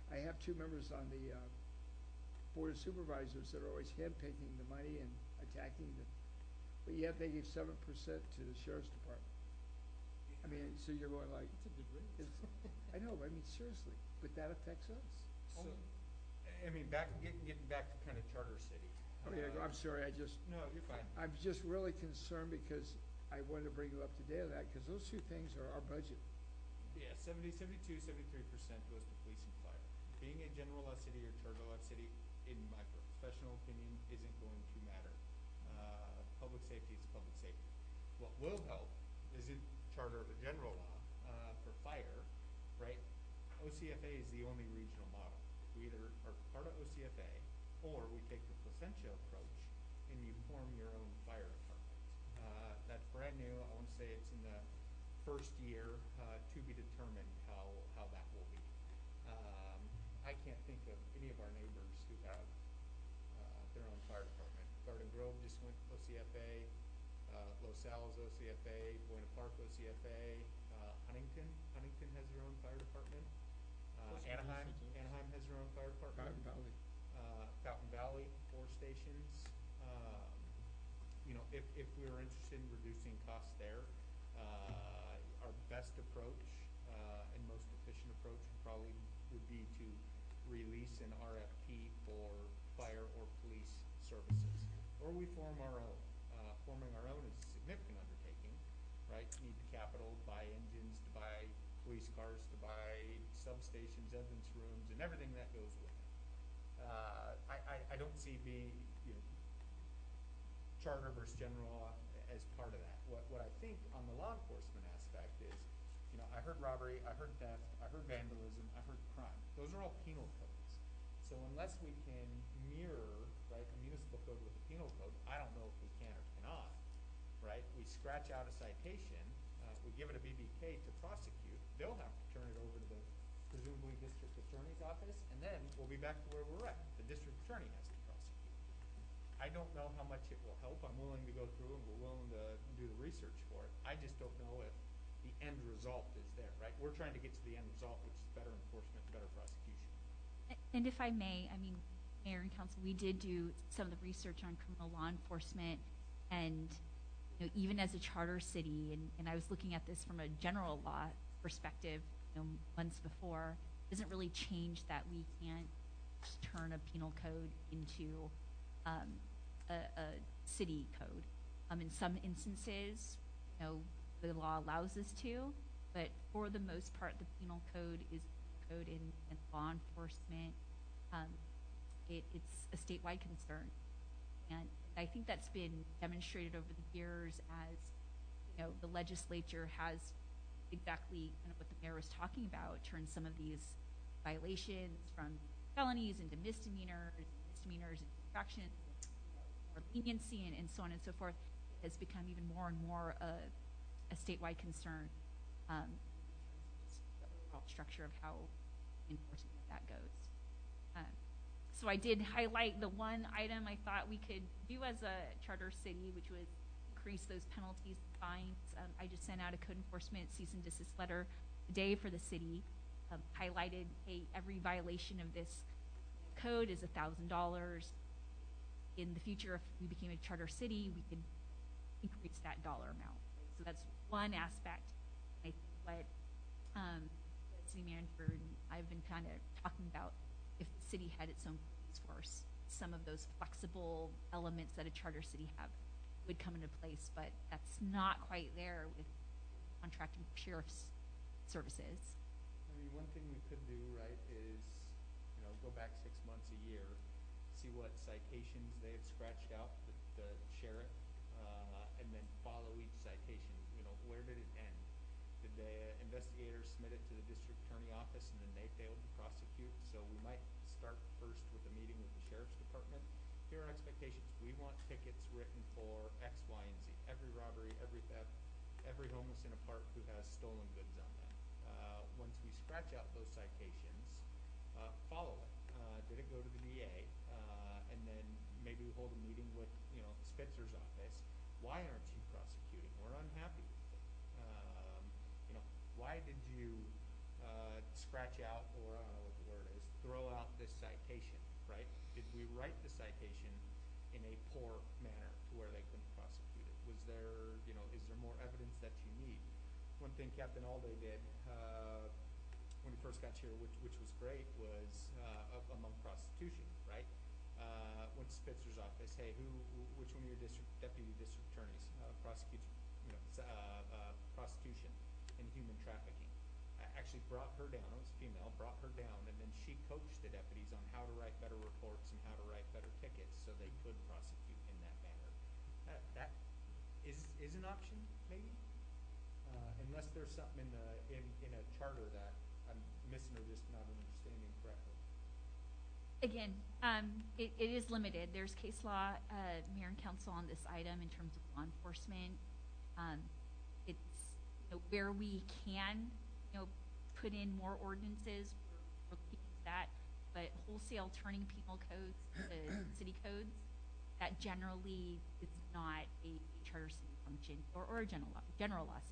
I have two members on the Board of Supervisors that are always handpicking the money and attacking the, but yet they give 7% to the Sheriff's Department. I mean, so you're going like, That's a good raise. I know, I mean, seriously, but that affects us. So, I mean, getting back to kind of charter city. Oh, yeah, I'm sorry, No, you're fine. I'm just really concerned because I wanted to bring you up to date on that, because those two things are our budget. Yeah, 72, 73% goes to police and fire. Being a general law city or charter law city, in my professional opinion, isn't going to matter. Public safety is public safety. What will help is in charter or general law for fire, right? OCFA is the only regional model. We either are part of OCFA or we take the Placentia approach and you form your own fire department. That's brand new. I want to say it's in the first year to be determined how that will be. I can't think of any of our neighbors who have their own fire department. Garden Grove just went OCFA, Los Al's OCFA, Buena Park OCFA, Huntington has their own fire department. Anaheim has their own fire department. Fountain Valley, 4 stations. You know, if we were interested in reducing costs there, our best approach and most efficient approach would be to release an RFP for fire or police services, or we form our own. Forming our own is a significant undertaking, right? You need the capital, to buy engines, to buy police cars, to buy substations, evidence rooms, and everything that goes with it. I don't see charter versus general law as part of that. What I think on the law enforcement aspect is, I heard robbery, I heard theft, I heard vandalism, I heard crime. Those are all penal codes. So unless we can mirror, right, the municipal code with the penal code, I don't know if we can or cannot, right? We scratch out a citation, we give it a BBK to prosecute, they'll have to turn it over to the presumably district attorney's office, and then we'll be back to where we're at. The district attorney has to prosecute. I don't know how much it will help. I'm willing to go through and we're willing to do the research for it. I just don't know if the end result is there, right? We're trying to get to the end result, which is better enforcement, better prosecution. And if I may, I mean, Mayor and Council, we did do some of the research on criminal law enforcement, and even as a charter city, and I was looking at this from a general law perspective, months before, doesn't really change that we can't just turn a penal code into a city code. In some instances, the law allows us to, but for the most part, the penal code is code in law enforcement. It's a statewide concern, and I think that's been demonstrated over the years as the legislature has exactly kind of what the mayor was talking about, turned some of these violations from felonies into misdemeanors into infractions, more leniency, and so on and so forth. It has become even more and more a statewide concern. The overall structure of how enforcement of that goes. So I did highlight the one item I thought we could do as a charter city, which was increase those penalties and fines. I just sent out a code enforcement cease and desist letter today for the city, highlighted, hey, every violation of this code is $1,000. In the future, if we became a charter city, we could increase that dollar amount. So that's one aspect. I think what the city manager and I've been kind of talking about, if the city had its own police force, some of those flexible elements that a charter city have would come into place, but that's not quite there with contracting sheriff's services. I mean, one thing we could do, right, is, go back 6 months, a year, see what citations they have scratched out, the sheriff, and then follow each citation. Where did it end? Did the investigators submit it to the district attorney office and then they failed to prosecute? So we might start first with a meeting with the sheriff's department. Here are expectations. We want tickets written for X, Y, and Z. Every robbery, every theft, every homeless in a park who has stolen goods on them. Once we scratch out those citations, follow it. Did it go to the DA? And then maybe we hold a meeting with, Spitzer's office. Why aren't you prosecuting? We're unhappy with it. Why did you scratch out, or I don't know what the word is, throw out this citation, right? Did we write the citation in a poor manner to where they couldn't prosecute it? Was there, is there more evidence that you need? One thing Captain Alday did when he first got here, which was great, was among prostitution, right? Went to Spitzer's office. Hey, which one of your deputy district attorneys prosecutes, prostitution and human trafficking? I actually brought her down. It was female. Brought her down, and then she coached the deputies on how to write better reports and how to write better tickets, so they could prosecute in that manner. That is an option, maybe, unless there's something in a charter that I'm missing or just not understanding correctly. Again, it is limited. There's case law, mayor and council on this item in terms of law enforcement. It's where we can, put in more ordinances, we're looking at that. But wholesale turning penal codes to city codes, that generally is not a charter city function or a general law.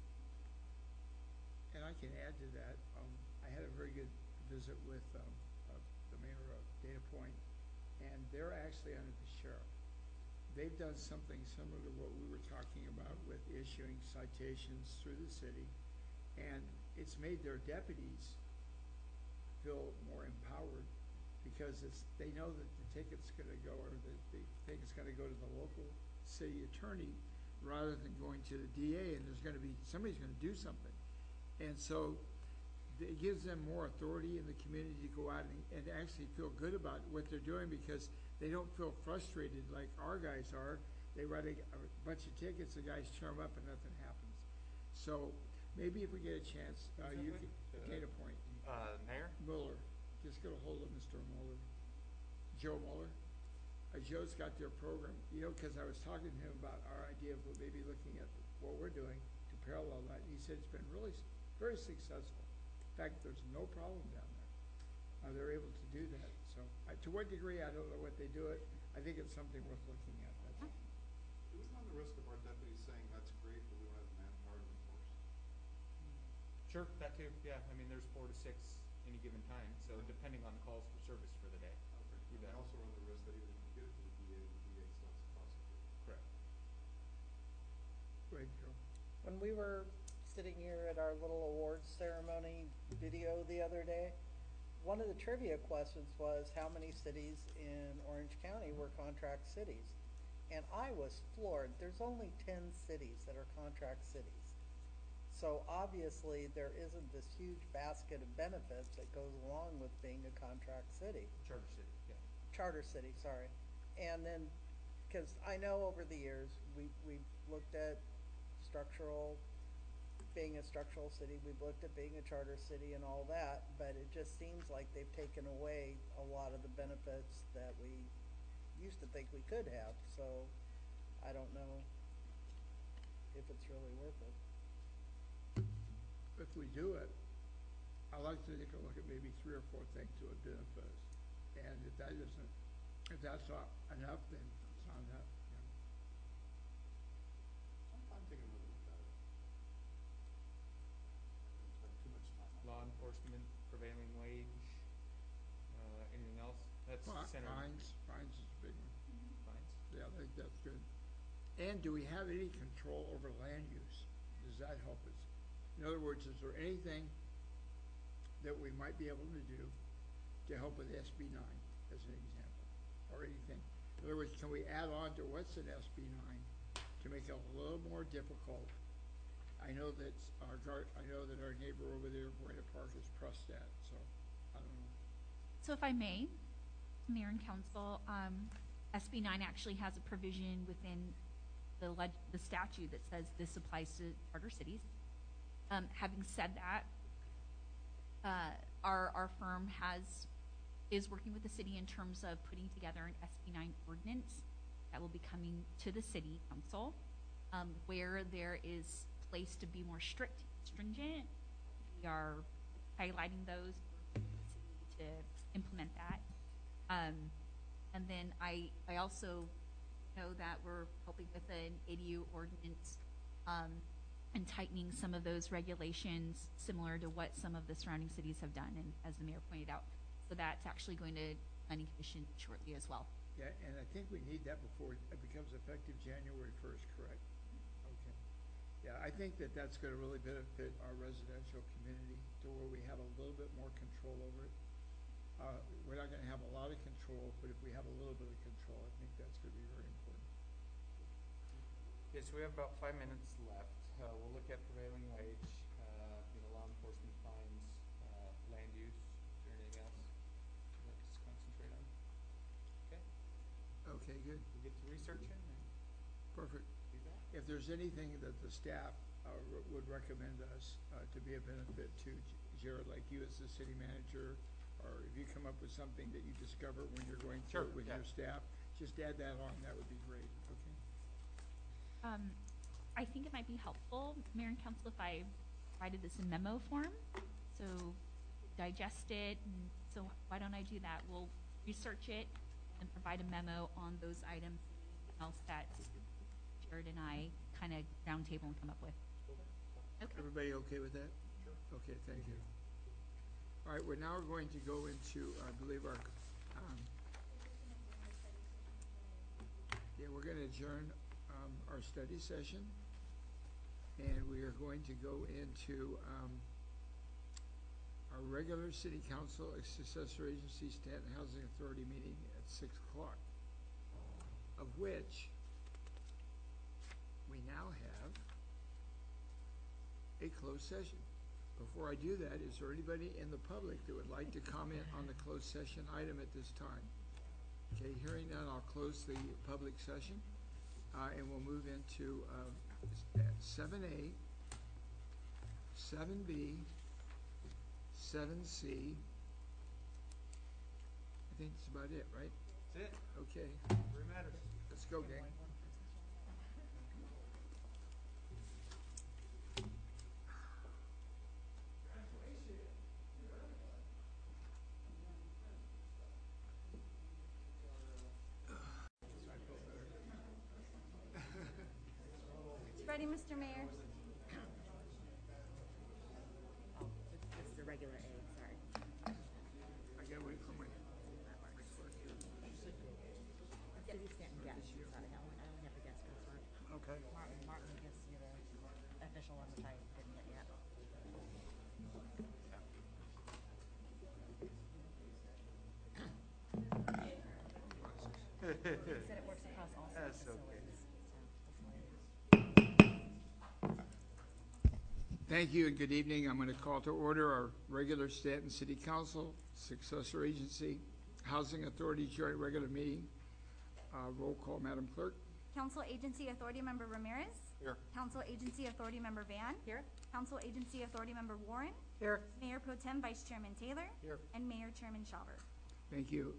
And I can add to that, I had a very good visit with the mayor of Dana Point, and they're actually under the sheriff. They've done something similar to what we were talking about with issuing citations through the city, and it's made their deputies feel more empowered because they know that the ticket's going to go, or the thing is going to go to the local city attorney rather than going to the DA, and somebody's going to do something. And so it gives them more authority in the community to go out and actually feel good about what they're doing, because they don't feel frustrated like our guys are. They write a bunch of tickets, the guys turn them up and nothing happens. So maybe if we get a chance, you can, Dana Point. Mayor? Mueller, just get a hold of Mr. Mueller, Joe Mueller. Joe's got their program, because I was talking to him about our idea of maybe looking at what we're doing to parallel that. And he said it's been really very successful. In fact, there's no problem down there. They're able to do that. So to what degree, I don't know what they do it. I think it's something worth looking at. That's all. Do we run the risk of our deputies saying that's great, but we don't have the manpower to enforce? Sure, that too. Yeah, I mean, there's 4 to 6 any given time, so depending on the calls for service for the day. Okay. You And we bet. also run the risk that even if we get it to the DA, the DA still has to prosecute. Correct. Go ahead, Joe. When we were sitting here at our little awards ceremony video the other day, one of the trivia questions was how many cities in Orange County were contract cities. And I was floored. There's only 10 cities that are contract cities. So obviously there isn't this huge basket of benefits that goes along with being a contract city. Charter city, yeah. Charter city, sorry. And then, because I know over the years, we've looked at being a structural city, we've looked at being a charter city and all that, but it just seems like they've taken away a lot of the benefits that we used to think we could have. So I don't know if it's really worth it. If we do it, I'd like to take a look at maybe 3 or 4 things that would benefit us. And if that's not enough, then it's not enough. I'm fine taking another look at it. Don't spend too much time on it. Law enforcement, prevailing wage, anything else? That's center. Fines is a big one. Fines? Yeah, I think that's good. And do we have any control over land use? Does that help us? In other words, is there anything that we might be able to do to help with SB 9, as an example, or anything? In other words, can we add on to what's in SB 9 to make it a little more difficult? I know that our neighbor over there, Buena Park, has pressed that, so I don't know. So if I may, Mayor and Council, SB 9 actually has a provision within the statute that says this applies to charter cities. Having said that, our firm is working with the city in terms of putting together an SB 9 ordinance that will be coming to the city council, where there is place to be more strict, stringent. We are highlighting those for the city to implement that. And then I also know that we're helping with an ADU ordinance and tightening some of those regulations similar to what some of the surrounding cities have done. And as the mayor pointed out, So that's actually going to planning commission shortly as well. Yeah, and I think we need that before it becomes effective January 1st, correct? Okay. Yeah, I think that that's going to really benefit our residential community to where we have a little bit more control over it. We're not going to have a lot of control, but if we have a little bit of control, I think that's going to be very important. Okay, so we have about 5 minutes left. We'll look at prevailing wage, law enforcement fines, land use. Is there anything else you'd like us to concentrate on? Okay, Okay, good. we'll get to researching and Perfect. do that. If there's anything that the staff would recommend us to be a benefit to Jared, like you as the city manager, or if you come up with something that you discover when you're going through it Sure, with yeah. your staff, just add that on. That would be great. Okay. I think it might be helpful, Mayor and Council, if I provided this in memo form, so digest it, and so why don't I do that? We'll research it and provide a memo on those items, anything else that Jared and I kind of roundtable and come up with. Okay. Everybody okay with that? Sure. Okay, thank you. All right, we're now going to go into, I believe, our, we're going to adjourn our study session, and we are going to go into our regular city council successor agency Stanton Housing Authority meeting at 6 o'clock, of which we now have a closed session. Before I do that, is there anybody in the public that would like to comment on the closed session item at this time? Okay, hearing none, I'll close the public session, and we'll move into 7A, 7B, 7C. I think that's about it, right? That's it. Okay, Three matters. let's go, gang. Ready, Mr. Mayor? Oh, this is a regular A, sorry. I gotta wait for my clerk here. City Stanton guest, sorry, I only have the guest password. Okay. Martin gives you the official one, which I didn't get yet. He said it works across all city That's okay. facilities, so hopefully. Thank you and good evening. I'm going to call to order our regular Stanton City Council, successor agency, Housing Authority joint regular meeting. Roll call, Madam Clerk. Council Agency Authority Member Ramirez. Here. Council Agency Authority Member Van. Here? Council Agency Authority Member Warren. Here. Mayor Pro Tem Vice Chairman Taylor. Here. And Mayor Chairman Schauber. Thank you.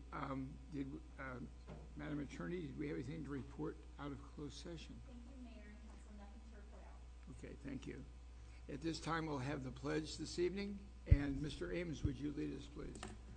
Madam Attorney, did we have anything to report out of closed session? Thank you, Mayor and Council. Nothing to report out. Okay, thank you. At this time, we'll have the pledge this evening. And Mr. Ames, would you lead us, please?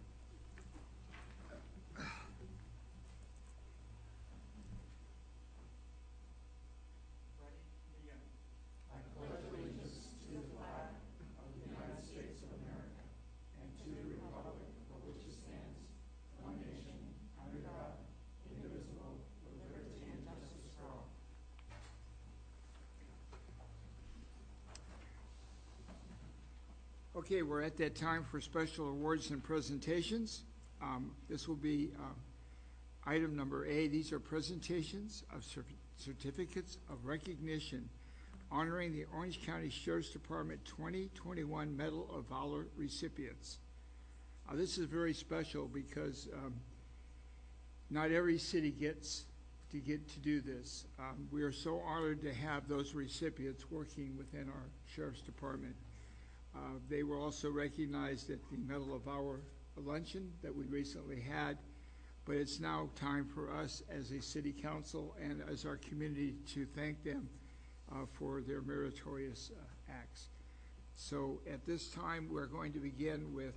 Okay, we're at that time for special awards and presentations. This will be item number A. These are presentations of certificates of recognition honoring the Orange County Sheriff's Department 2021 Medal of Valor recipients. This is very special because not every city gets to do this. We are so honored to have those recipients working within our Sheriff's Department. They were also recognized at the Medal of Valor luncheon that we recently had, but it's now time for us as a city council and as our community to thank them for their meritorious acts. So at this time, we're going to begin with,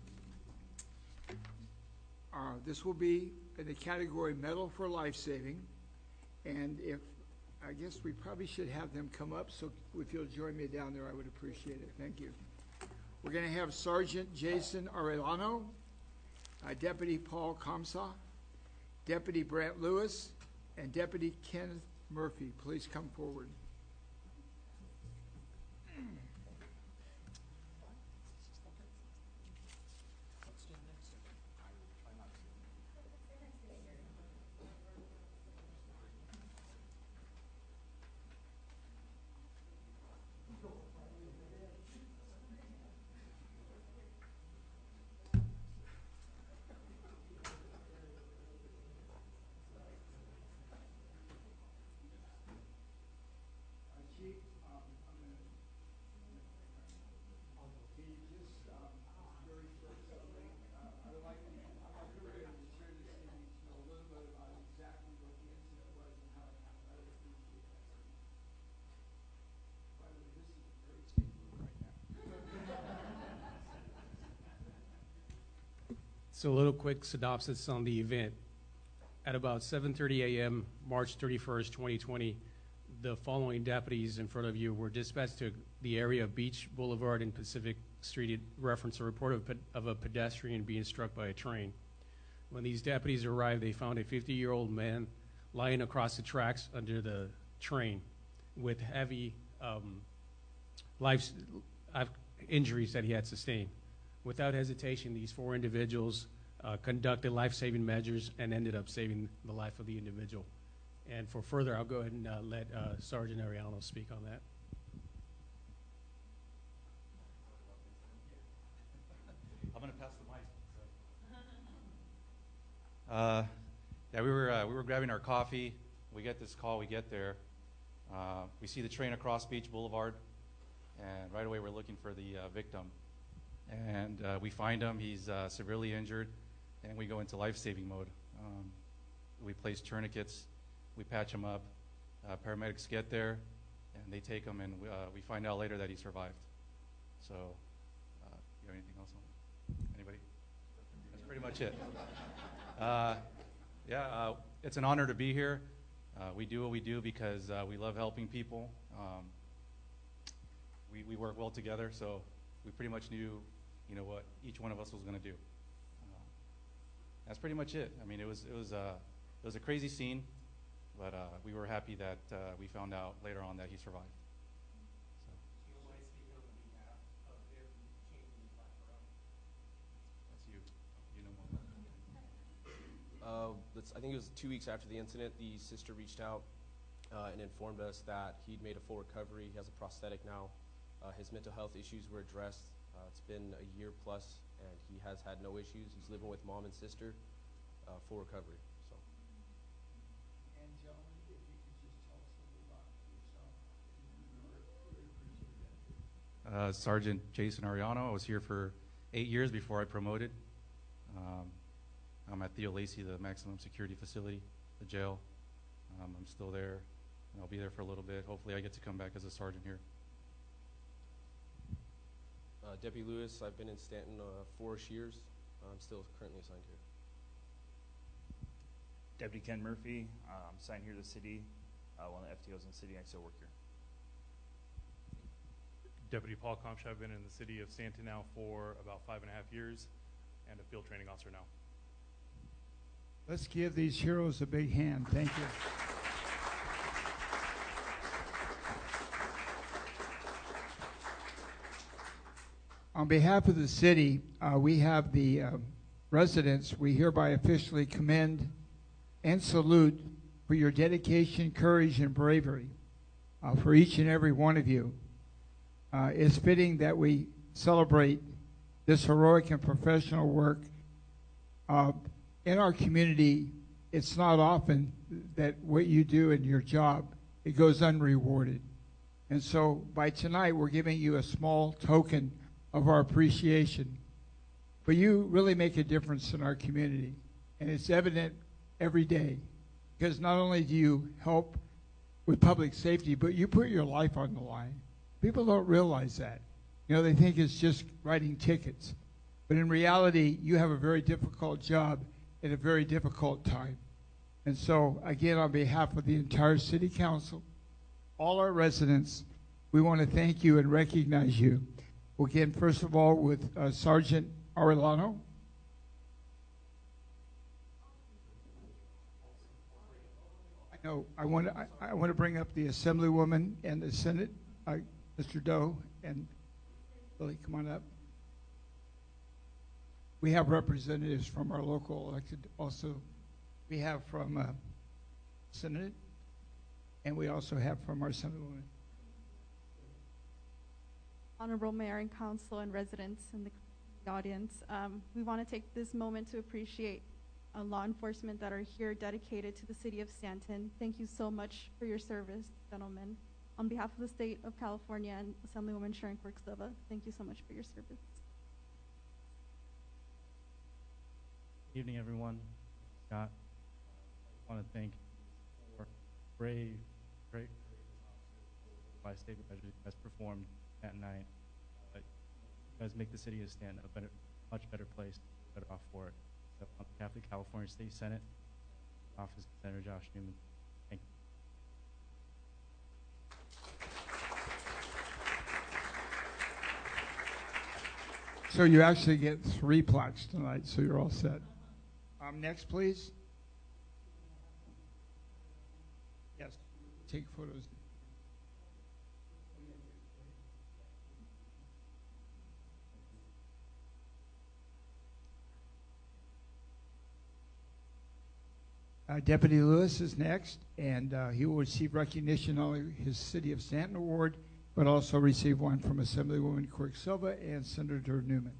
this will be in the category Medal for Life Saving, and I guess we probably should have them come up, so if you'll join me down there, I would appreciate it. Thank you. We're going to have Sergeant Jason Arellano, Deputy Paul Kamsa, Deputy Brant Lewis, and Deputy Kenneth Murphy. Please come forward. So a little quick synopsis on the event. At about 7:30 a.m., March 31st, 2020, the following deputies in front of you were dispatched to the area of Beach Boulevard and Pacific Street in reference a report of a pedestrian being struck by a train. When these deputies arrived, they found a 50-year-old man lying across the tracks under the train with heavy life injuries that he had sustained. Without hesitation, these four individuals conducted life-saving measures and ended up saving the life of the individual. And for further, I'll go ahead and let Sergeant Ariano speak on that. I'm going to pass the mic. Yeah, we were grabbing our coffee. We get this call. We get there. We see the train across Beach Boulevard, and right away we're looking for the victim. And we find him. He's severely injured, and we go into life-saving mode. We place tourniquets. We patch him up. Paramedics get there, and they take him, and we find out later that he survived. So, you have anything else on it? Anybody? That's pretty much it. Yeah, it's an honor to be here. We do what we do because we love helping people. We work well together, so we pretty much knew, what each one of us was going to do. That's pretty much it. I mean, it was a crazy scene, but we were happy that we found out later on that he survived. So. You might speak on behalf of him changing his life around. That's you. You know more. I think it was 2 weeks after the incident, the sister reached out and informed us that he'd made a full recovery. He has a prosthetic now. His mental health issues were addressed. It's been a year plus, and he has had no issues. He's living with mom and sister, full recovery. So. And gentlemen, if you could just tell us a little about yourself, really appreciate that. Sergeant Jason Ariano. I was here for 8 years before I promoted. I'm at Theo Lacey, the maximum security facility, the jail. I'm still there, and I'll be there for a little bit. Hopefully I get to come back as a sergeant here. Deputy Lewis, I've been in Stanton 4-ish years. I'm still currently assigned here. Deputy Ken Murphy, I'm assigned here to the city. One of the FTOs in the city, I still work here. Deputy Paul Kamsa, I've been in the city of Stanton now for about 5.5 years, and a field training officer now. Let's give these heroes a big hand. Thank you. On behalf of the city, we have the residents. We hereby officially commend and salute for your dedication, courage, and bravery for each and every one of you. It's fitting that we celebrate this heroic and professional work. In our community, it's not often that what you do in your job, it goes unrewarded. And so by tonight, we're giving you a small token of our appreciation. But you really make a difference in our community, and it's evident every day, because not only do you help with public safety, but you put your life on the line. People don't realize that. They think it's just writing tickets. But in reality, you have a very difficult job at a very difficult time. And so, again, on behalf of the entire City Council, all our residents, we want to thank you and recognize you. We'll begin, first of all, with Sergeant Arellano. No, I want to bring up the Assemblywoman and the Senate, Mr. Doe and Billy, come on up. We have representatives from our local elected also. We have from Senate, and we also have from our Assemblywoman. Honorable Mayor and Council and residents in the audience, we want to take this moment to appreciate law enforcement that are here dedicated to the city of Stanton. Thank you so much for your service, gentlemen. On behalf of the state of California and Assemblywoman Sharon Quirk Silva, thank you so much for your service. Good evening, everyone. Scott, I want to thank for brave, great by state measures you guys performed that night. You guys make the city of Stanton a better, much better place, better off for it. So on behalf of the California State Senate, Office of Senator Josh Newman, thank you. So you actually get 3 plaques tonight, so you're all set. Next, please. Yes, take photos. Deputy Lewis is next, and he will receive recognition not only his City of Stanton Award, but also receive one from Assemblywoman Quirk Silva and Senator Newman.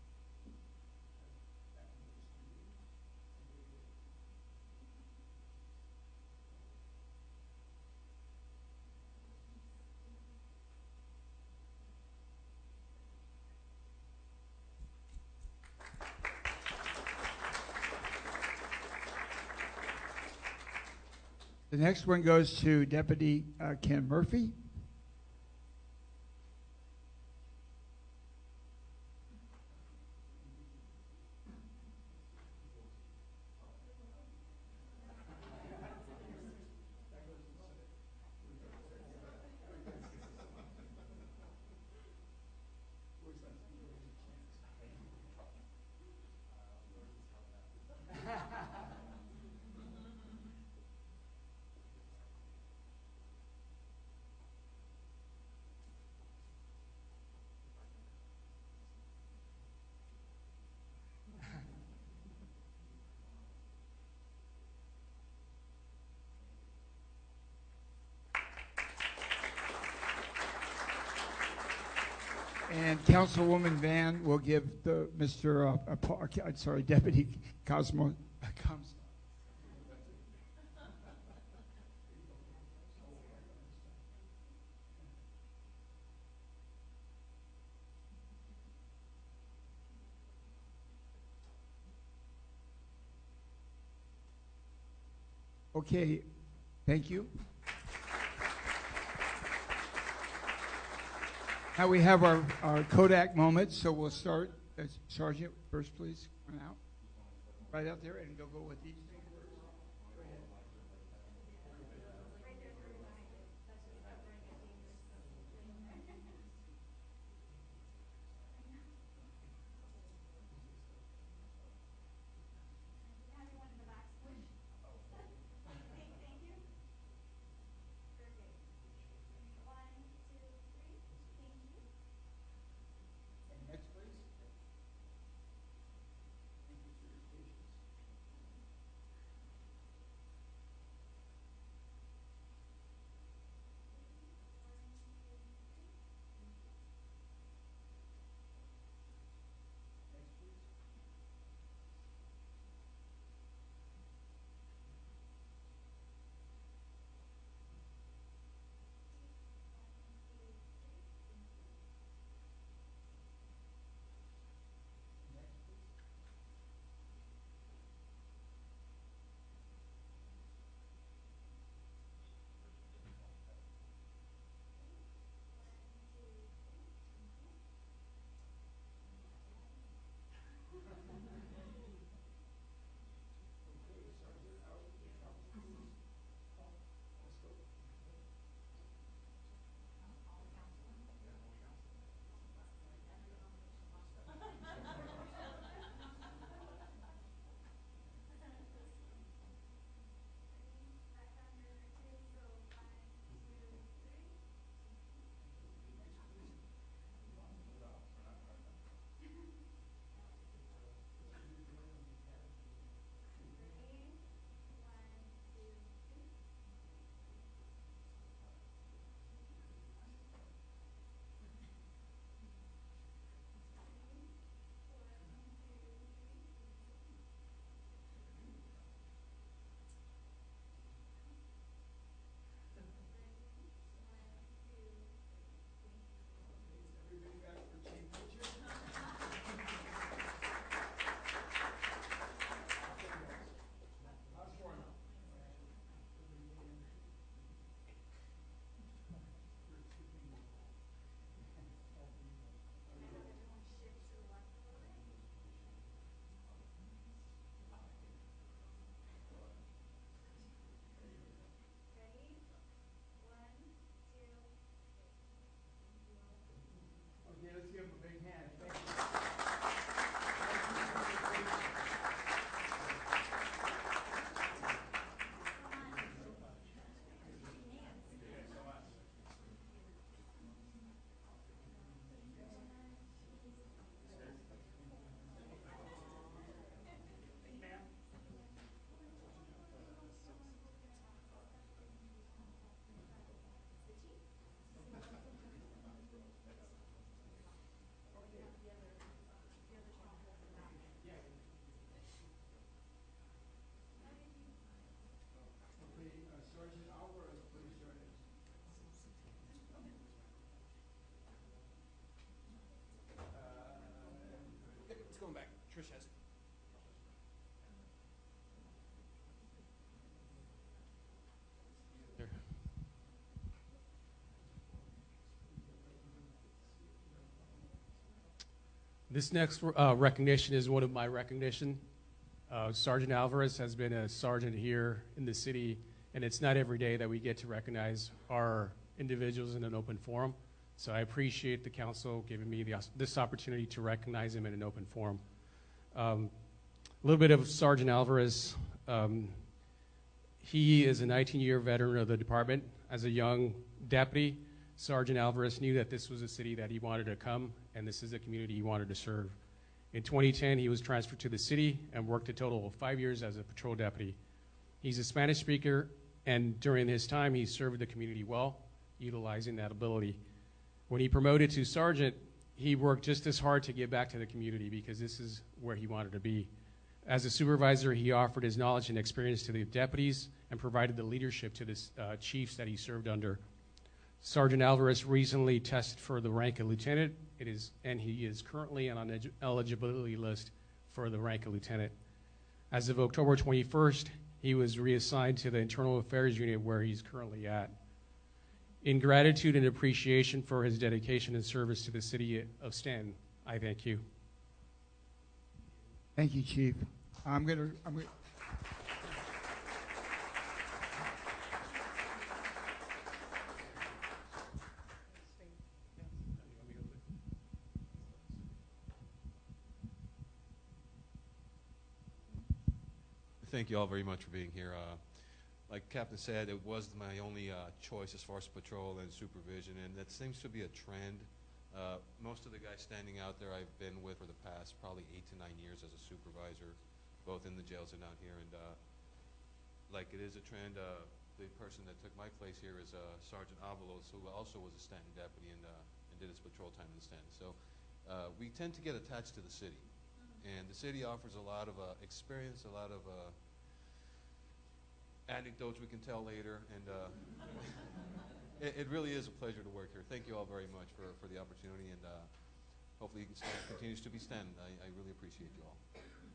The next one goes to Deputy Ken Murphy. And Councilwoman Van will give the Deputy Cosmo. Okay, thank you. Now we have our Kodak moment, so we'll start. Sergeant, first, please. Come out. Right out there, and go with these things first. Go ahead. Next, please. Thank you for your patience. This next recognition is one of my recognition. Sergeant Alvarez has been a sergeant here in the city, and it's not every day that we get to recognize our individuals in an open forum. So I appreciate the council giving me this opportunity to recognize him in an open forum. A little bit of Sergeant Alvarez. He is a 19-year veteran of the department. As a young deputy, Sergeant Alvarez knew that this was a city that he wanted to come, and this is a community he wanted to serve. In 2010, he was transferred to the city and worked a total of 5 years as a patrol deputy. He's a Spanish speaker, and during his time, he served the community well, utilizing that ability. When he promoted to sergeant, he worked just as hard to give back to the community because this is where he wanted to be. As a supervisor, he offered his knowledge and experience to the deputies and provided the leadership to the chiefs that he served under. Sergeant Alvarez recently tested for the rank of lieutenant, and he is currently on an eligibility list for the rank of lieutenant. As of October 21st, he was reassigned to the Internal Affairs Unit where he's currently at. In gratitude and appreciation for his dedication and service to the city of Stanton, I thank you. Thank you, Chief. Thank you all very much for being here. Like Captain said, it was my only choice as far as patrol and supervision, and that seems to be a trend. Most of the guys standing out there I've been with for the past probably 8 to 9 years as a supervisor, both in the jails and out here. And like it is a trend, the person that took my place here is Sergeant Avalos, who also was a Stanton deputy and did his patrol time in Stanton. So we tend to get attached to the city. And the city offers a lot of experience, a lot of anecdotes we can tell later, and it really is a pleasure to work here. Thank you all very much for the opportunity, and hopefully Stanton continues to be Stanton. I really appreciate you all.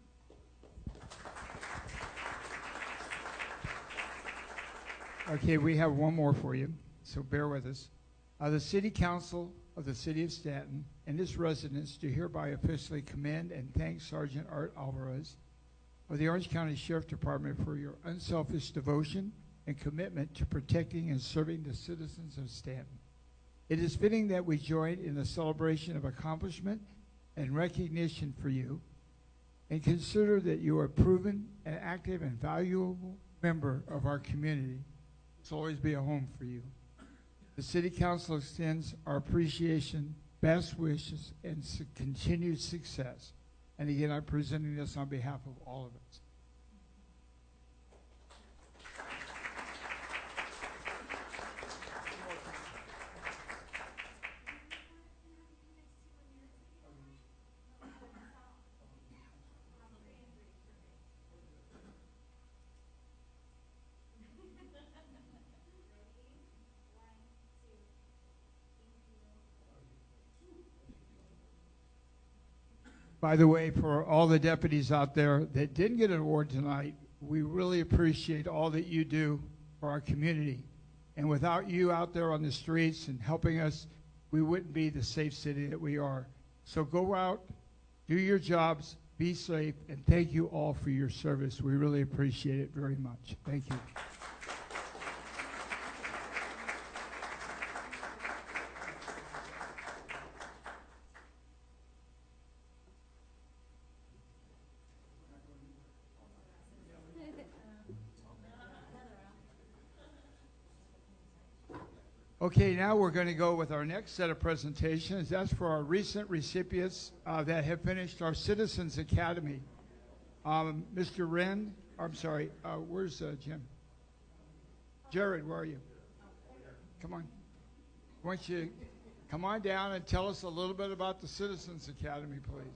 Okay, we have one more for you, so bear with us. The City Council of the City of Stanton and its residents do hereby officially commend and thank Sergeant Art Alvarez of the Orange County Sheriff Department for your unselfish devotion and commitment to protecting and serving the citizens of Stanton. It is fitting that we join in the celebration of accomplishment and recognition for you, and consider that you are a proven and active and valuable member of our community. This will always be a home for you. The City Council extends our appreciation, best wishes, and continued success. And again, I'm presenting this on behalf of all of us. By the way, for all the deputies out there that didn't get an award tonight, we really appreciate all that you do for our community. And without you out there on the streets and helping us, we wouldn't be the safe city that we are. So go out, do your jobs, be safe, and thank you all for your service. We really appreciate it very much. Thank you. Okay, now we're going to go with our next set of presentations. That's for our recent recipients that have finished our Citizens Academy. Mr. Wren, I'm sorry, where's Jim? Jared, where are you? Come on. Why don't you come on down and tell us a little bit about the Citizens Academy, please.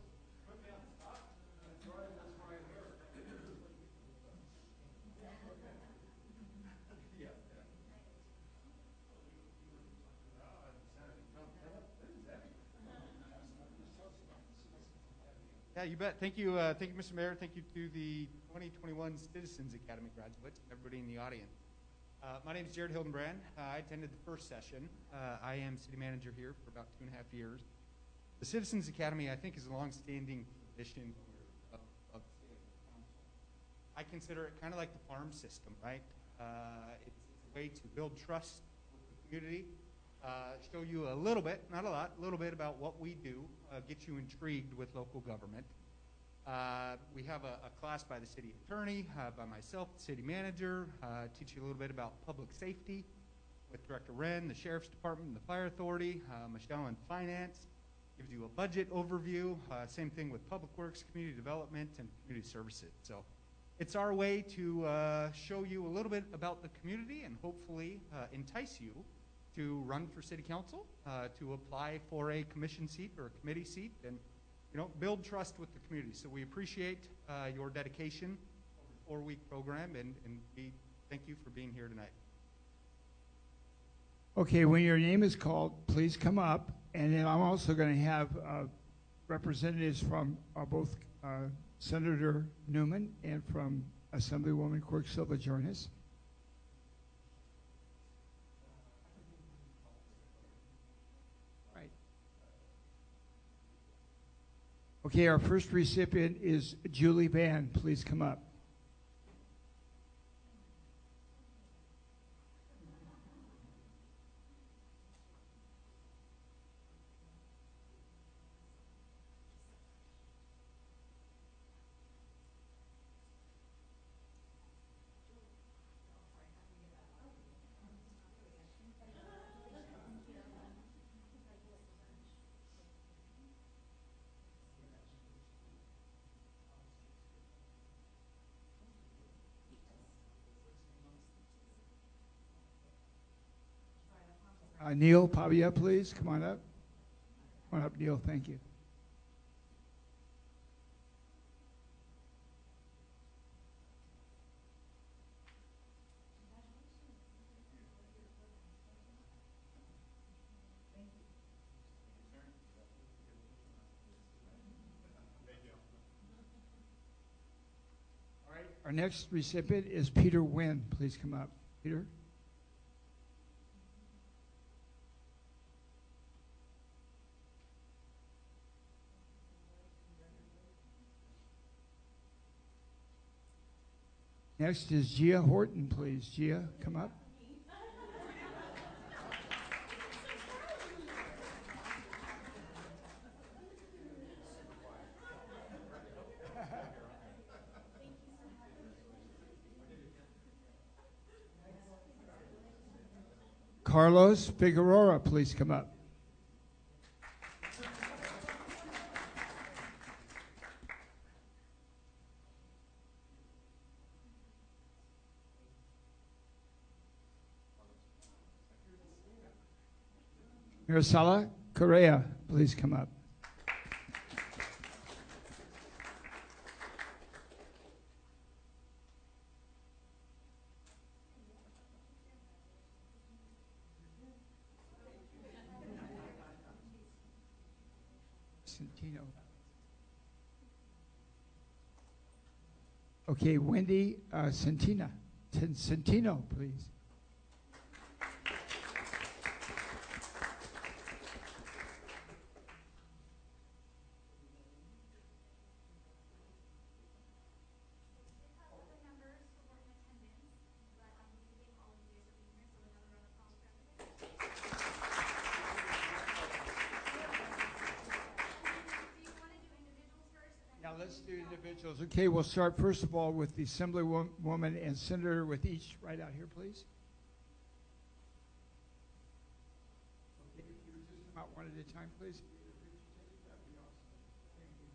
Yeah, you bet. Thank you, Mr. Mayor. Thank you to the 2021 Citizens Academy graduates, everybody in the audience. My name is Jared Hildenbrand. I attended the first session. I am city manager here for about 2.5 years. The Citizens Academy, I think, is a longstanding tradition of council. I consider it kind of like the farm system, right? It's a way to build trust with the community, show you a little bit, not a lot, a little bit about what we do, get you intrigued with local government. We have a class by the city attorney, by myself, the city manager, teach you a little bit about public safety with Director Wren, the Sheriff's Department, and the Fire Authority, Michelle in Finance, gives you a budget overview, same thing with Public Works, Community Development, and Community Services. So it's our way to show you a little bit about the community and hopefully entice you to run for city council, to apply for a commission seat or a committee seat, and build trust with the community. So we appreciate your dedication over the 4-week program, and we thank you for being here tonight. Okay, when your name is called, please come up, and then I'm also going to have representatives from both Senator Newman and from Assemblywoman Quirk Silva join us. Right. Okay, our first recipient is Julie Van. Please come up. Neil Pavia, please, come on up. Come on up, Neil, thank you. All right, our next recipient is Peter Wynn. Please come up. Peter? Next is Gia Horton, please. Gia, come up. Carlos Figueroa, please come up. Mirasala Correa, please come up. Centino. Okay, Wendy Centino, please. Let's do individuals. Okay, we'll start first of all with the Assemblywoman and Senator with each right out here, please. Okay, if you would just come out one at a time, please. That'd be awesome. Thank you.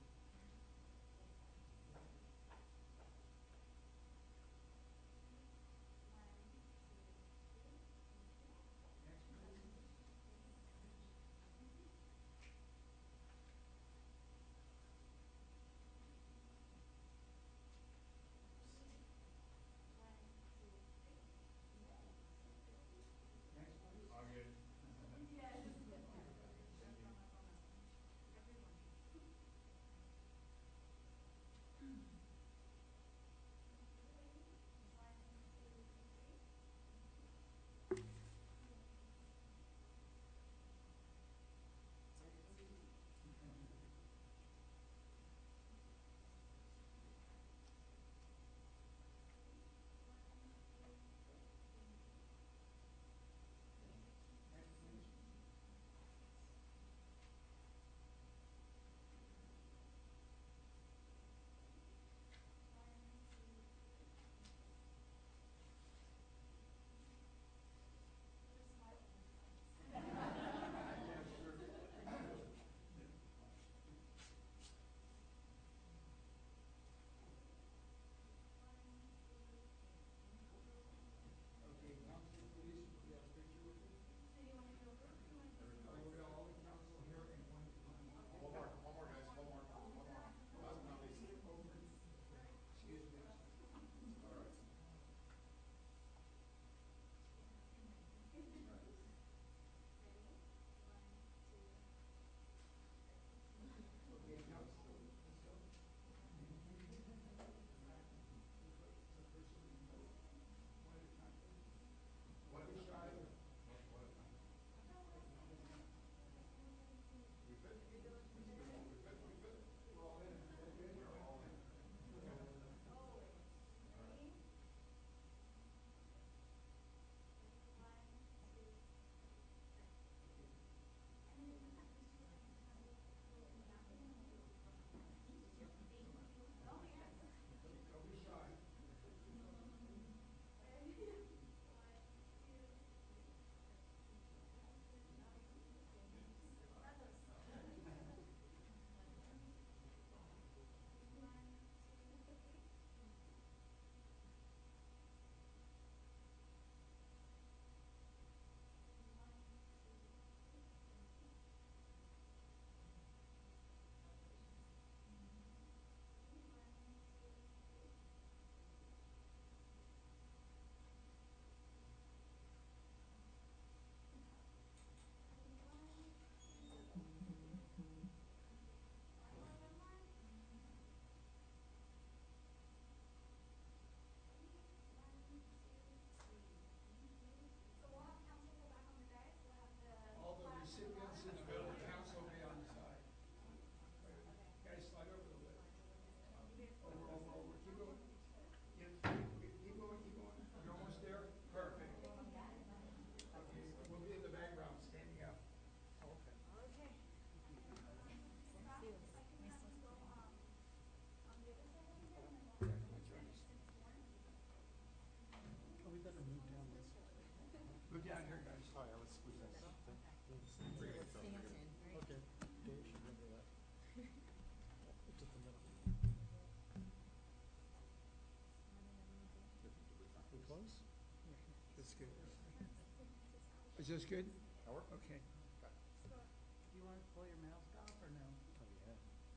Is this good? That work? Okay. Do you want to pull your mask off or no? Oh, yeah.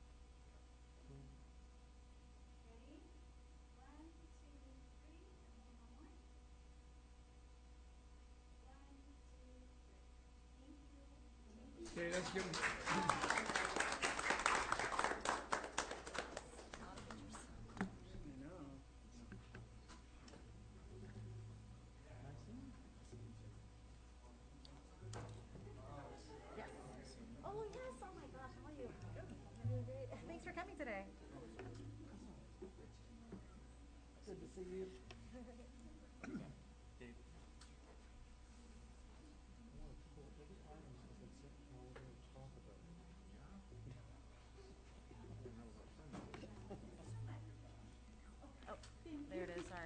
Okay, let's give them. I know. Yes. Oh, yes, oh my gosh, how are you? I'm doing great. Thanks for coming today. Good to see you. Oh, there it is, sorry.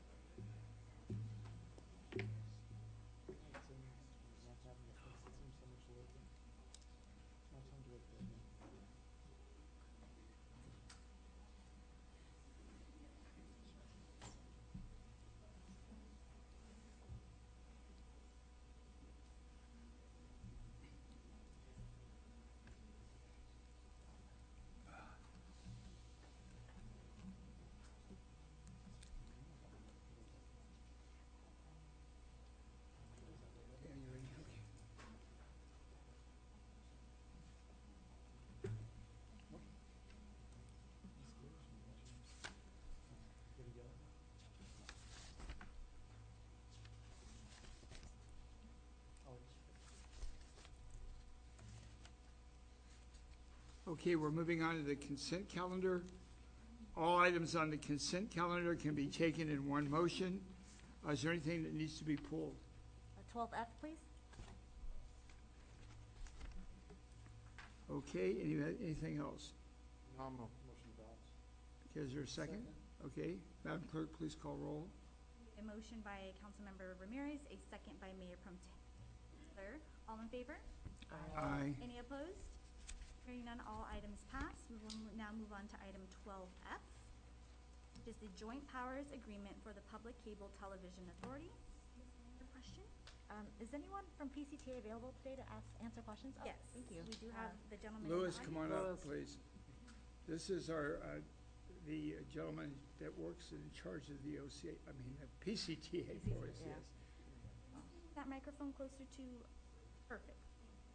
Yeah, you ready? Okay. Okay, we're moving on to the consent calendar. All items on the consent calendar can be taken in one motion. Is there anything that needs to be pulled? 12F, please? Okay, anything else? Nominal motion to balance. Okay, is there a second? Okay, Madam Clerk, please call roll. A motion by Councilmember Ramirez, a second by Mayor Pro Tem. All in favor? Aye. Any opposed? Hearing none, all items pass. We will now move on to item 12F, which is the Joint Powers Agreement for the Public Cable Television Authority. Your question? Is anyone from PCTA available today to answer questions? Oh, Yes. thank you. We do have the gentleman in the Louis, audience. come on up, please. This is our, the gentleman that works in charge of the OCA, I mean, the PCTA for us, yeah. yes. That microphone closer to, perfect.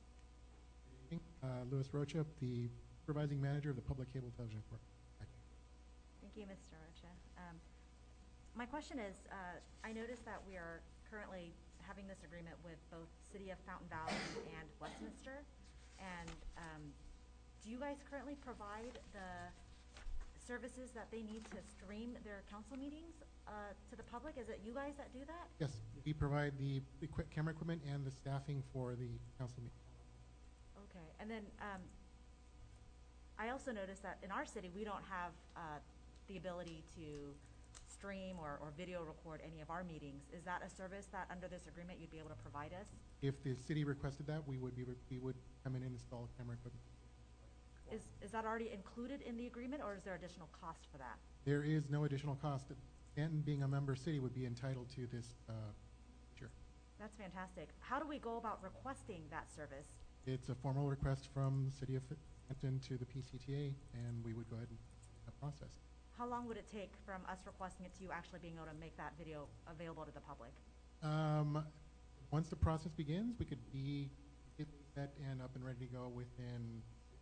Louis Rocha, the Supervising Manager of the Public Cable Television Corp. Thank you, Mr. Rocha. My question is, I noticed that we are currently having this agreement with both City of Fountain Valley and Westminster. And do you guys currently provide the services that they need to stream their council meetings to the public? Is it you guys that do that? Yes, we provide the camera equipment and the staffing for the council meeting. Okay, and then I also noticed that in our city, we don't have the ability to stream or video record any of our meetings. Is that a service that under this agreement you'd be able to provide us? If the city requested that, we would come in and install camera equipment. Is that already included in the agreement, or is there additional cost for that? There is no additional cost. Stanton, being a member city, would be entitled to this feature. That's fantastic. How do we go about requesting that service? It's a formal request from the city of Stanton to the PCTA, and we would go ahead and process. How long would it take from us requesting it to you actually being able to make that video available to the public? Once the process begins, we could be set and up and ready to go within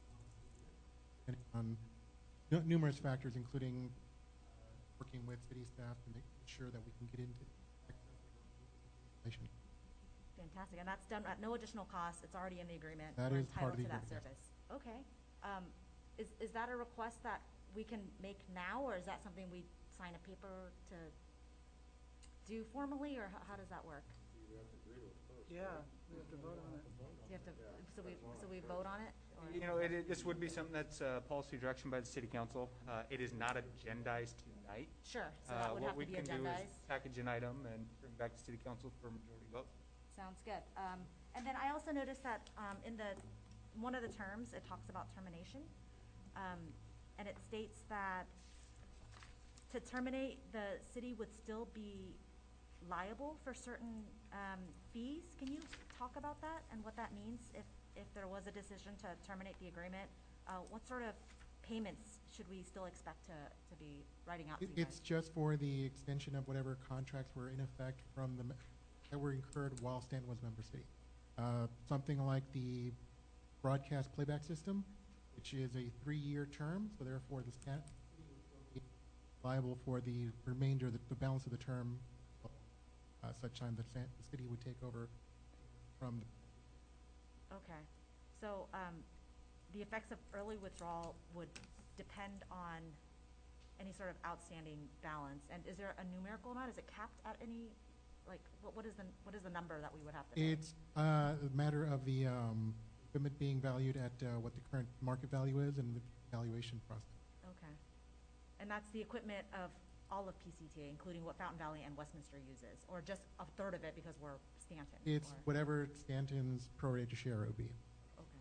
on numerous factors, including working with city staff to make sure that we can get into information. Fantastic, and that's done at no additional cost. It's already in the agreement. That We're is part of entitled the to that agreement, service. Okay. Is that a request that we can make now, or is that something we sign a paper to do formally, or how does that work? You have to agree to it first. Yeah, we have to vote on it. Do you have to, so we vote on it? or- You know, this would be something that's policy direction by the city council. It is not agendized tonight. Sure, so that would have to be What we can do is agendized. package an item and bring back to city council for a majority vote. Sounds good. And then I also noticed that in one of the terms, it talks about termination. And it states that to terminate, the city would still be liable for certain fees, can you talk about that and what that means if there was a decision to terminate the agreement? What sort of payments should we still expect to be writing out to you guys? It's just for the extension of whatever contracts were in effect from that were incurred while Stanton was member city. Something like the broadcast playback system, which is a 3-year term, so therefore the Stanton will be liable for the remainder, the balance of the term, such time that the city would take over from. Okay, so the effects of early withdrawal would depend on any sort of outstanding balance. And is there a numerical amount? Is it capped at any, like, what is the number that we would have to pay? It's a matter of the equipment being valued at what the current market value is and the valuation process. Okay. And that's the equipment of all of PCTA, including what Fountain Valley and Westminster uses, or just a third of it because we're Stanton? It's or? whatever Stanton's prorated share would be. Okay.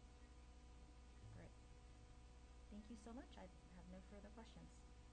Great. Thank you so much. I have no further questions.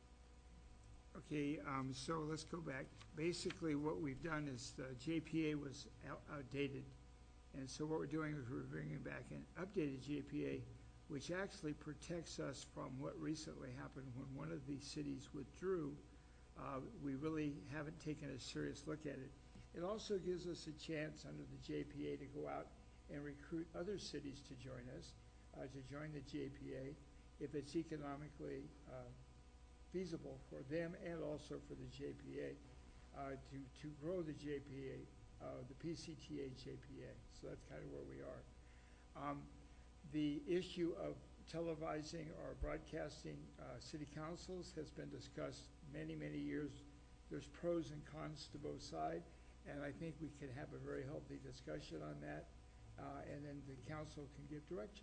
Okay, so let's go back. Basically, what we've done is the JPA was outdated. And so what we're doing is we're bringing back an updated JPA, which actually protects us from what recently happened when one of these cities withdrew. We really haven't taken a serious look at it. It also gives us a chance under the JPA to go out and recruit other cities to join us, to join the JPA, if it's economically feasible for them and also for the JPA, to grow the JPA, the PCTA JPA. So that's kind of where we are. The issue of televising or broadcasting city councils has been discussed many, many years. There's pros and cons to both sides, and I think we could have a very healthy discussion on that, and then the council can give direction.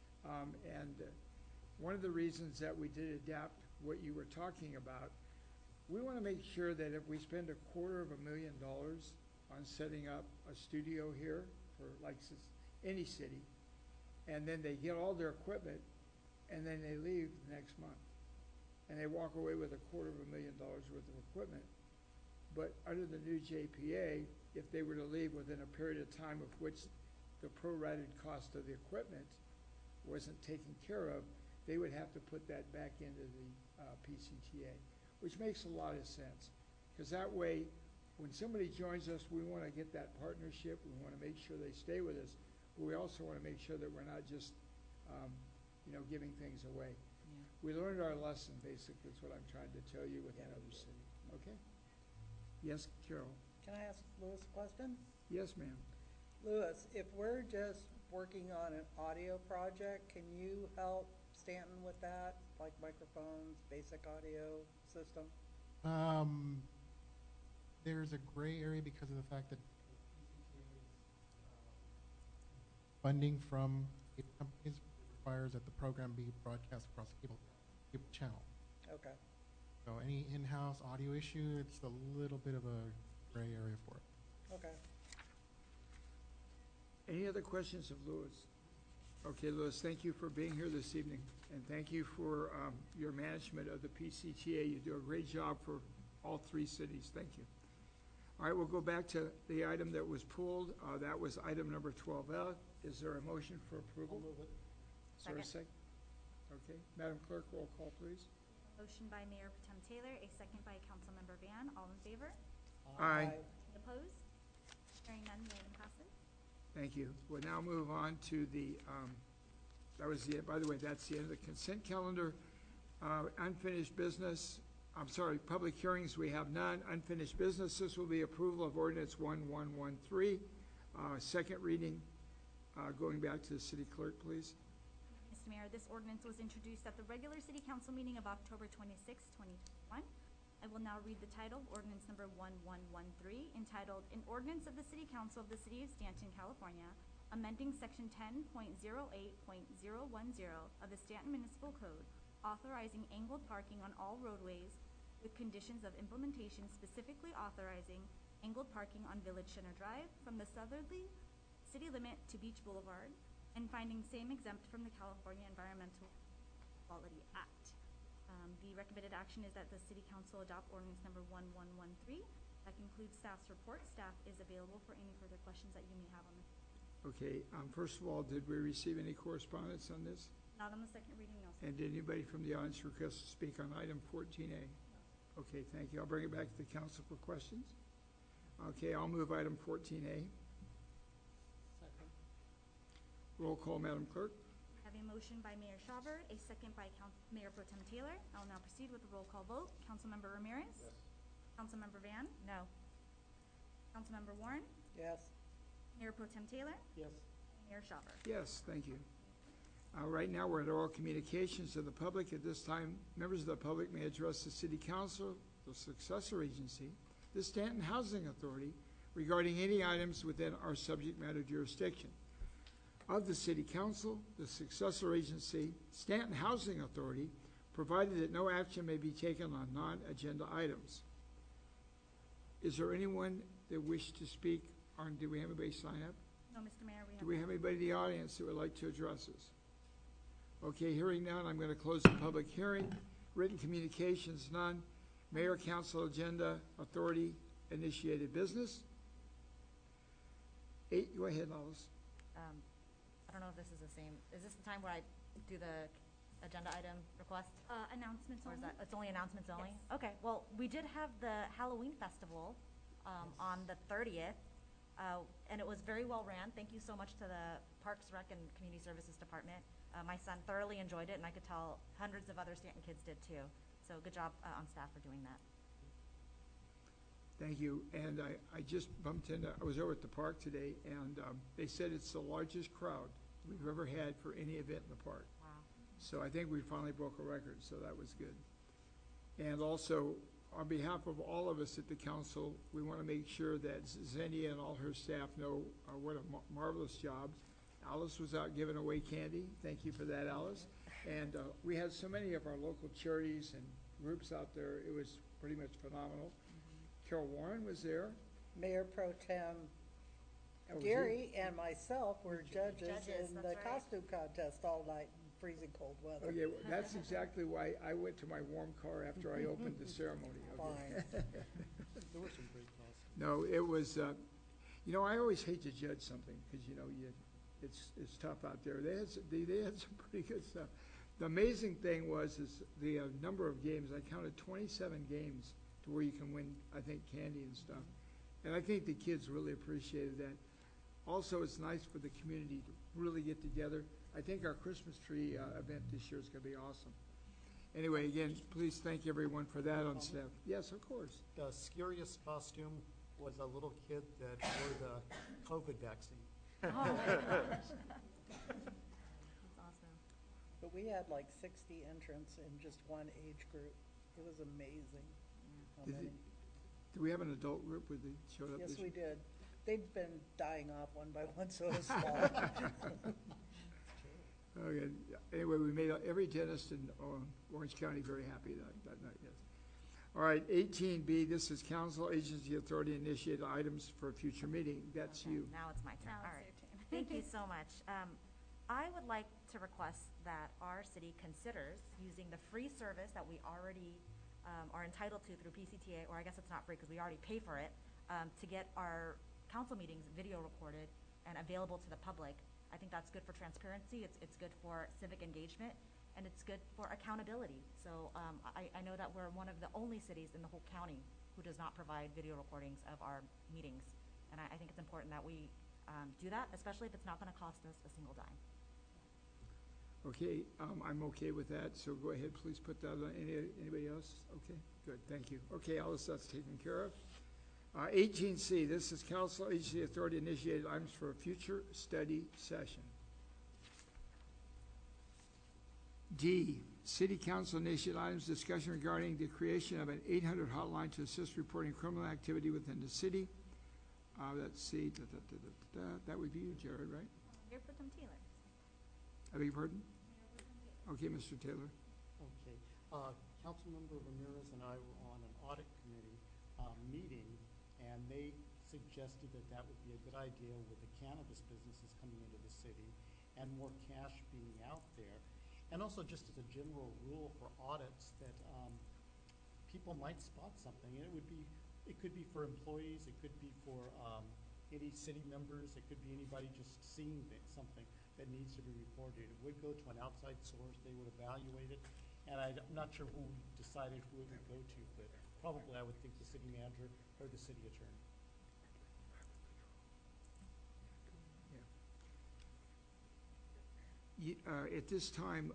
One of the reasons that we did adapt what you were talking about, we want to make sure that if we spend $250,000 on setting up a studio here for like any city, and then they get all their equipment, and then they leave the next month, and they walk away with $250,000 worth of equipment. But under the new JPA, if they were to leave within a period of time of which the prorated cost of the equipment wasn't taken care of, they would have to put that back into the PCTA, which makes a lot of sense. Because that way, when somebody joins us, we want to get that partnership. We want to make sure they stay with us. But we also want to make sure that we're not just, giving things away. Yeah. We learned our lesson, basically, is what I'm trying to tell you with another city. Okay? Yes, Carol? Can I ask Louis a question? Yes, ma'am. Louis, if we're just working on an audio project, can you help Stanton with that, like microphones, basic audio system? There's a gray area because of the fact that funding from cable companies requires that the program be broadcast across cable channel. Okay. So any in-house audio issue, it's a little bit of a gray area for it. Okay. Any other questions of Louis? Okay, Louis, thank you for being here this evening, and thank you for your management of the PCTA. You do a great job for all 3 cities. Thank you. All right, we'll go back to the item that was pulled. That was item number 12L. Is there a motion for approval? I'll move it. Is there a second? Okay. Madam Clerk, roll call, please. Motion by Mayor Potem Taylor, a second by Councilmember Van. All in favor? Aye. Any opposed? Hearing none, the item passes. Thank you. We'll now move on to the, by the way, that's the end of the consent calendar. Unfinished business, public hearings, we have none. Unfinished business, this will be approval of ordinance 1113. Second reading, going back to the city clerk, please. Mr. Mayor, this ordinance was introduced at the regular city council meeting of October 26, 2021. I will now read the title, ordinance number 1113, entitled, An Ordinance of the City Council of the City of Stanton, California, amending section 10.08.010 of the Stanton Municipal Code, authorizing angled parking on all roadways with conditions of implementation, specifically authorizing angled parking on Village Center Drive from the southerly city limit to Beach Boulevard, and finding same exempt from the California Environmental Quality Act. The recommended action is that the City Council adopt ordinance number 1113 That concludes staff's report. Staff is available for any further questions that you may have on this. Okay, first of all, did we receive any correspondence on this? Not on the second reading, no, sir. And did anybody from the audience request to speak on item 14A? Okay, thank you. I'll bring it back to the council for questions. Okay, I'll move item 14A. Second. Roll call, Madam Clerk. I have a motion by Mayor Schaubert, a second by Mayor Pro Tem Taylor. I will now proceed with the roll call vote. Councilmember Ramirez? Yes. Councilmember Van? No. Councilmember Warren? Yes. Mayor Pro Tem Taylor? Yes. Mayor Schaubert. Yes, thank you. Right now, we're at oral communications to the public. At this time, members of the public may address the City Council, the successor agency, the Stanton Housing Authority, regarding any items within our subject matter jurisdiction. Of the City Council, the successor agency, Stanton Housing Authority, provided that no action may be taken on non-agenda items. Is there anyone that wishes to speak, or do we have anybody sign up? No, Mr. Mayor, we have. Do we have anybody in the audience that would like to address us? Okay, hearing none, I'm going to close the public hearing. Written communications, none. Mayor, council agenda, authority, initiated business. 8, go ahead, Alice. I don't know if this is the same. Is this the time where I do the agenda item request? Announcements Or is only. that, it's only announcements only? Yes. Okay, well, we did have the Halloween festival on the 30th, and it was very well ran. Thank you so much to the Parks, Rec, and Community Services Department. My son thoroughly enjoyed it, and I could tell hundreds of other Stanton kids did too. So good job on staff for doing that. Thank you. And I just bumped into, I was over at the park today, and they said it's the largest crowd we've ever had for any event in the park. Wow. So I think we finally broke a record, so that was good. And also, on behalf of all of us at the council, we want to make sure that Zennia and all her staff know what a marvelous job. Alice was out giving away candy. Thank you for that, Alice. And we had so many of our local charities and groups out there. It was pretty much phenomenal. Carol Warren was there. Mayor Pro Tem Oh, was Gary and myself were judges Judges, in that's the right. costume contest all night in freezing cold weather. Okay, well, that's exactly why I went to my warm car after I opened the ceremony. Okay. Fine. There were some great costumes. No, it was, you know, I always hate to judge something because, you know, it's tough out there. They had some pretty good stuff. The amazing thing was the number of games. I counted 27 games to where you can win, I think, candy and stuff. And I think the kids really appreciated that. Also, it's nice for the community to really get together. I think our Christmas tree event this year is going to be awesome. Anyway, again, please thank everyone for that on staff. Yes, of course. The scariest costume was a little kid that wore the COVID vaccine. Oh, my gosh. That's awesome. But we had like 60 entrants in just one age group. It was amazing. How Did many? Do we have an adult group where they showed up Yes, this we year? did. They've been dying off one by one, so it's small. Okay. Anyway, we made every dentist in Orange County very happy that night, yes. All right, 18B, this is council agency authority initiated items for a future meeting. That's Okay, you. Now it's my turn. Now All it's right. your turn. Thank you so much. I would like to request that our city considers using the free service that we already are entitled to through PCTA, or I guess it's not free because we already pay for it, to get our council meetings video recorded and available to the public. I think that's good for transparency, it's good for civic engagement, and it's good for accountability. So I know that we're one of the only cities in the whole county who does not provide video recordings of our meetings. And I think it's important that we do that, especially if it's not going to cost us a single dime. Okay, I'm okay with that, so go ahead, please put that on. Anybody else? Okay, good, thank you. Okay, Alice, that's taken care of. 18C, this is council agency authority initiated items for a future study session. D, city council initiated items, discussion regarding the creation of an 800 hotline to assist reporting criminal activity within the city. Let's see, that would be you, Jared, right? Mayor Pro Tem Taylor. I beg your pardon? Okay, Mr. Taylor. Okay. Councilmember Ramirez and I were on an audit committee meeting, and they suggested that that would be a good idea with the cannabis businesses coming into the city and more cash being out there. And also just as a general rule for audits that people might spot something, and it would be It could be for employees, it could be for any city members, it could be anybody just seeing something that needs to be reported. It would go to an outside source, they would evaluate it, and I'm not sure who decided who it would go to, but probably I would think the city manager or the city attorney. At this time,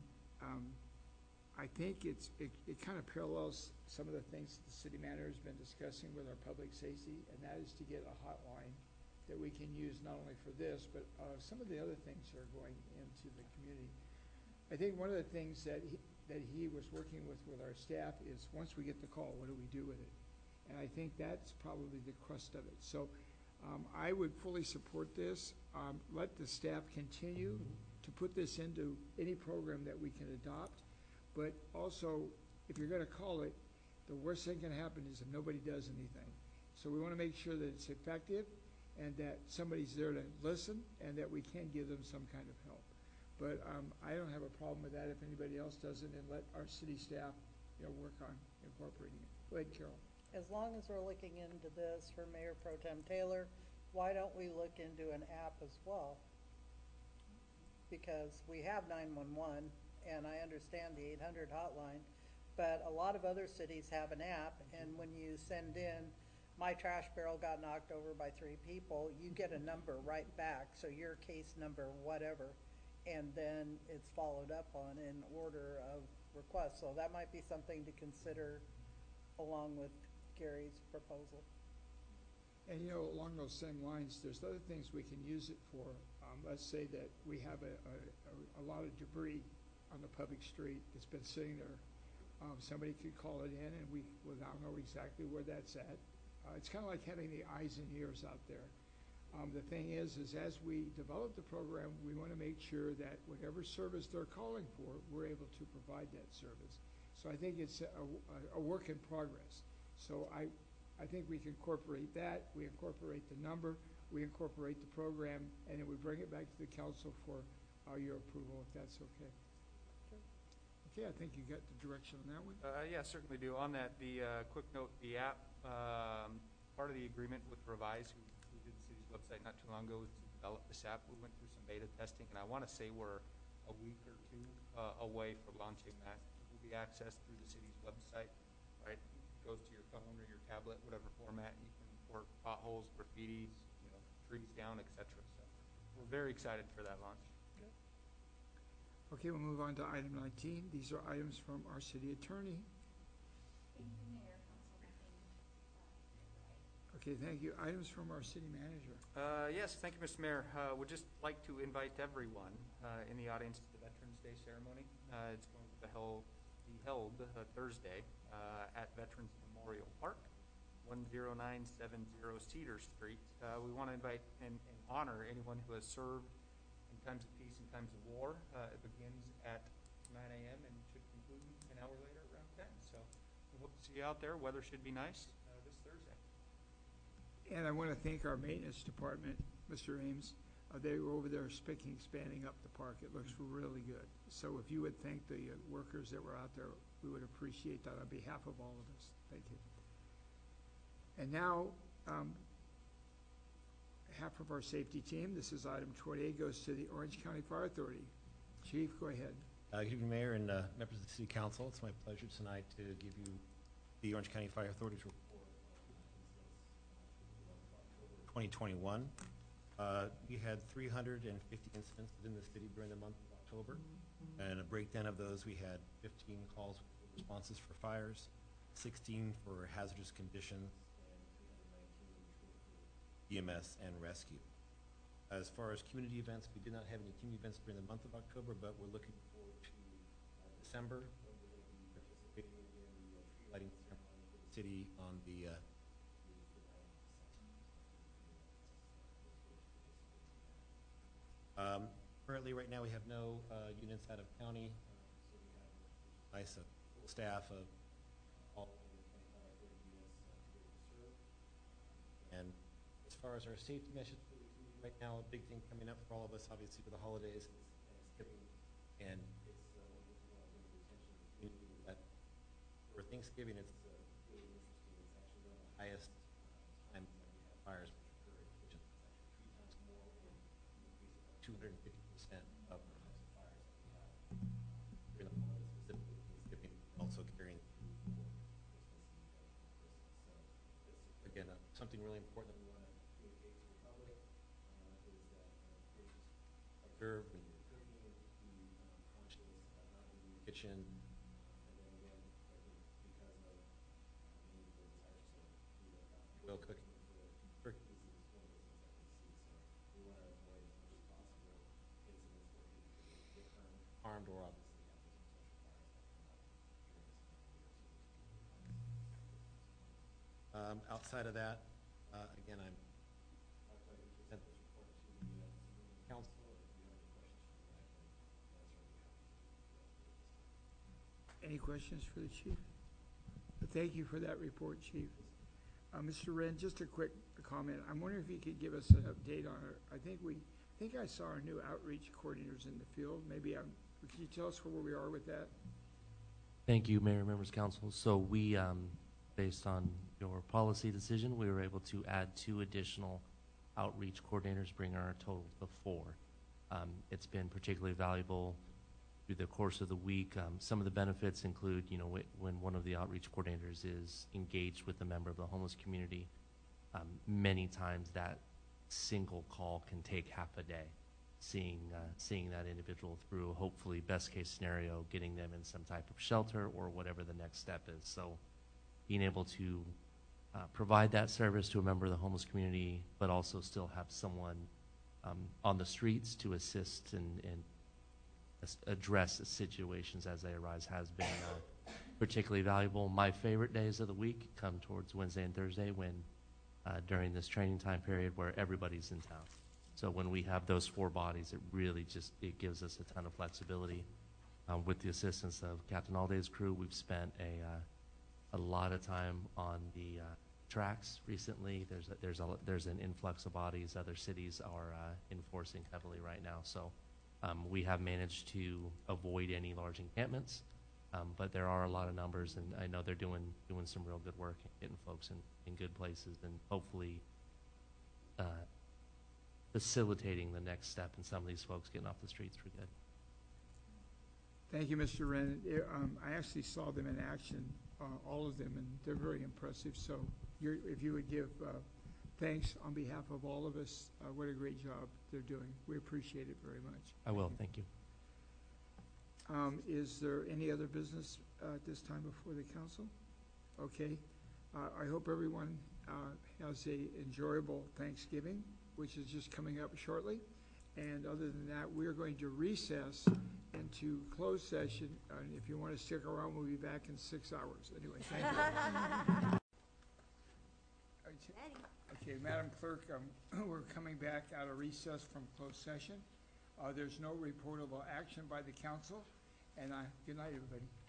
I think it kind of parallels some of the things the city manager has been discussing with our public safety, and that is to get a hotline that we can use not only for this, but some of the other things that are going into the community. I think one of the things that he was working with our staff is once we get the call, what do we do with it? And I think that's probably the crust of it. So I would fully support this. Let the staff continue to put this into any program that we can adopt. But also, if you're going to call it, the worst thing can happen is if nobody does anything. So we want to make sure that it's effective and that somebody's there to listen and that we can give them some kind of help. But I don't have a problem with that if anybody else doesn't, and let our city staff work on incorporating it. Go ahead, Carol. As long as we're looking into this for Mayor Pro Tem Taylor, why don't we look into an app as well? Because we have 911, and I understand the 800 hotline, but a lot of other cities have an app, and when you send in, my trash barrel got knocked over by 3 people, you get a number right back, so your case number, whatever, and then it's followed up on in order of request. So that might be something to consider along with Gary's proposal. And along those same lines, there's other things we can use it for. Let's say that we have a lot of debris on the public street that's been sitting there. Somebody could call it in, and we will now know exactly where that's at. It's kind of like having the eyes and ears out there. The thing is as we develop the program, we want to make sure that whatever service they're calling for, we're able to provide that service. So I think it's a work in progress. So I think we can incorporate that, we incorporate the number, we incorporate the program, and then we bring it back to the council for your approval, if that's okay. Sure. Okay, I think you got the direction on that one. Yeah, certainly do. On that, the quick note, the app, part of the agreement with Revise, who did the city's website not too long ago, was to develop this app. We went through some beta testing, and I want to say we're a week or 2 away from launching that. It will be accessed through the city's website, right? It goes to your phone or your tablet, whatever format. You can report potholes, graffiti, trees down, etc. So we're very excited for that launch. Okay, we'll move on to item 19. These are items from our city attorney. Thank you, Mayor, Council, nothing. Okay, thank you. Items from our city manager. Yes, thank you, Mr. Mayor. Would just like to invite everyone in the audience to the Veterans Day ceremony. It's going to be held Thursday at Veterans Memorial Park, 10970 Cedar Street. We want to invite and honor anyone who has served in times of peace and times of war. It begins at 9 a.m. and should conclude an hour later around 10. So we hope to see you out there. Weather should be nice this Thursday. And I want to thank our maintenance department, Mr. Ames. They were over there expanding up the park. It looks really good. So if you would thank the workers that were out there, we would appreciate that on behalf of all of us. Thank you. And now, half of our safety team, this is item 28, goes to the Orange County Fire Authority. Chief, go ahead. Good evening, Mayor and members of the City Council. It's my pleasure tonight to give you the Orange County Fire Authority's report of 2021. We had 350 incidents within the city during the month of October, and a breakdown of those, we had 15 calls with responses for fires, 16 for hazardous conditions, and 319 EMS and rescue. As far as community events, we did not have any community events during the month of October, but we're looking forward to December, when we're going to be participating in the tree lighting ceremony for the city on the currently, right now, we have no units out of county, so we have a nice full staff of all 25 units to be able to serve. And as far as our safety measures for the community right now, a big thing coming up for all of us, obviously, for the holidays is Thanksgiving. And it's one of the things we want to bring to the attention of the community is that for Thanksgiving, it's really interesting. It's actually around highest time that we have fires which occur in kitchens. It's actually 3 times more, or increase about 250% of the types of fires that we have during the holidays, specifically Thanksgiving, also carrying through for Christmas Eve and Christmas. So it's, again, something really important that we want to communicate to the public is that, of course, just observe when you're cooking, be conscious about not being in the kitchen. And then again, I think because of many of the desires to do oil cooking for turkeys is one of the things that we see. So we want to avoid as much as possible incidents where people could get harmed or obviously have those potential fires that come up during this time of year. So just be really conscious. Outside of that, again, I'm glad to present this report to the civilian council. If you have any questions for me, I can answer. I'd be happy to address it at this time. Any questions for the chief? Thank you for that report, Chief. Mr. Wren, just a quick comment. I'm wondering if you could give us an update on our, I think I saw our new outreach coordinators in the field. Maybe can you tell us where we are with that? Thank you, Mayor, members of council. So we, based on your policy decision, we were able to add 2 additional outreach coordinators, bringing our total to 4. It's been particularly valuable through the course of the week. Some of the benefits include, you know, when one of the outreach coordinators is engaged with a member of the homeless community, many times that single call can take half a day, seeing that individual through, hopefully, best case scenario, getting them in some type of shelter or whatever the next step is. So being able to provide that service to a member of the homeless community, but also still have someone on the streets to assist and address the situations as they arise has been particularly valuable. My favorite days of the week come towards Wednesday and Thursday when during this training time period where everybody's in town. So when we have those 4 bodies, it really it gives us a ton of flexibility. With the assistance of Captain Alday's crew, we've spent a lot of time on the tracks recently. There's an influx of bodies. Other cities are enforcing heavily right now. So we have managed to avoid any large encampments, but there are a lot of numbers, and I know they're doing some real good work getting folks in good places and hopefully facilitating the next step in some of these folks getting off the streets for good. Thank you, Mr. Wren. I actually saw them in action, all of them, and they're very impressive. So if you would give thanks on behalf of all of us, what a great job they're doing. We appreciate it very much. I will. Thank you. Is there any other business at this time before the council? Okay. I hope everyone has a enjoyable Thanksgiving, which is just coming up shortly. And other than that, we're going to recess into closed session. And if you want to stick around, we'll be back in 6 hours. Anyway, thank you. Okay, Madam Clerk, we're coming back out of recess from closed session. There's no reportable action by the council. And good night, everybody.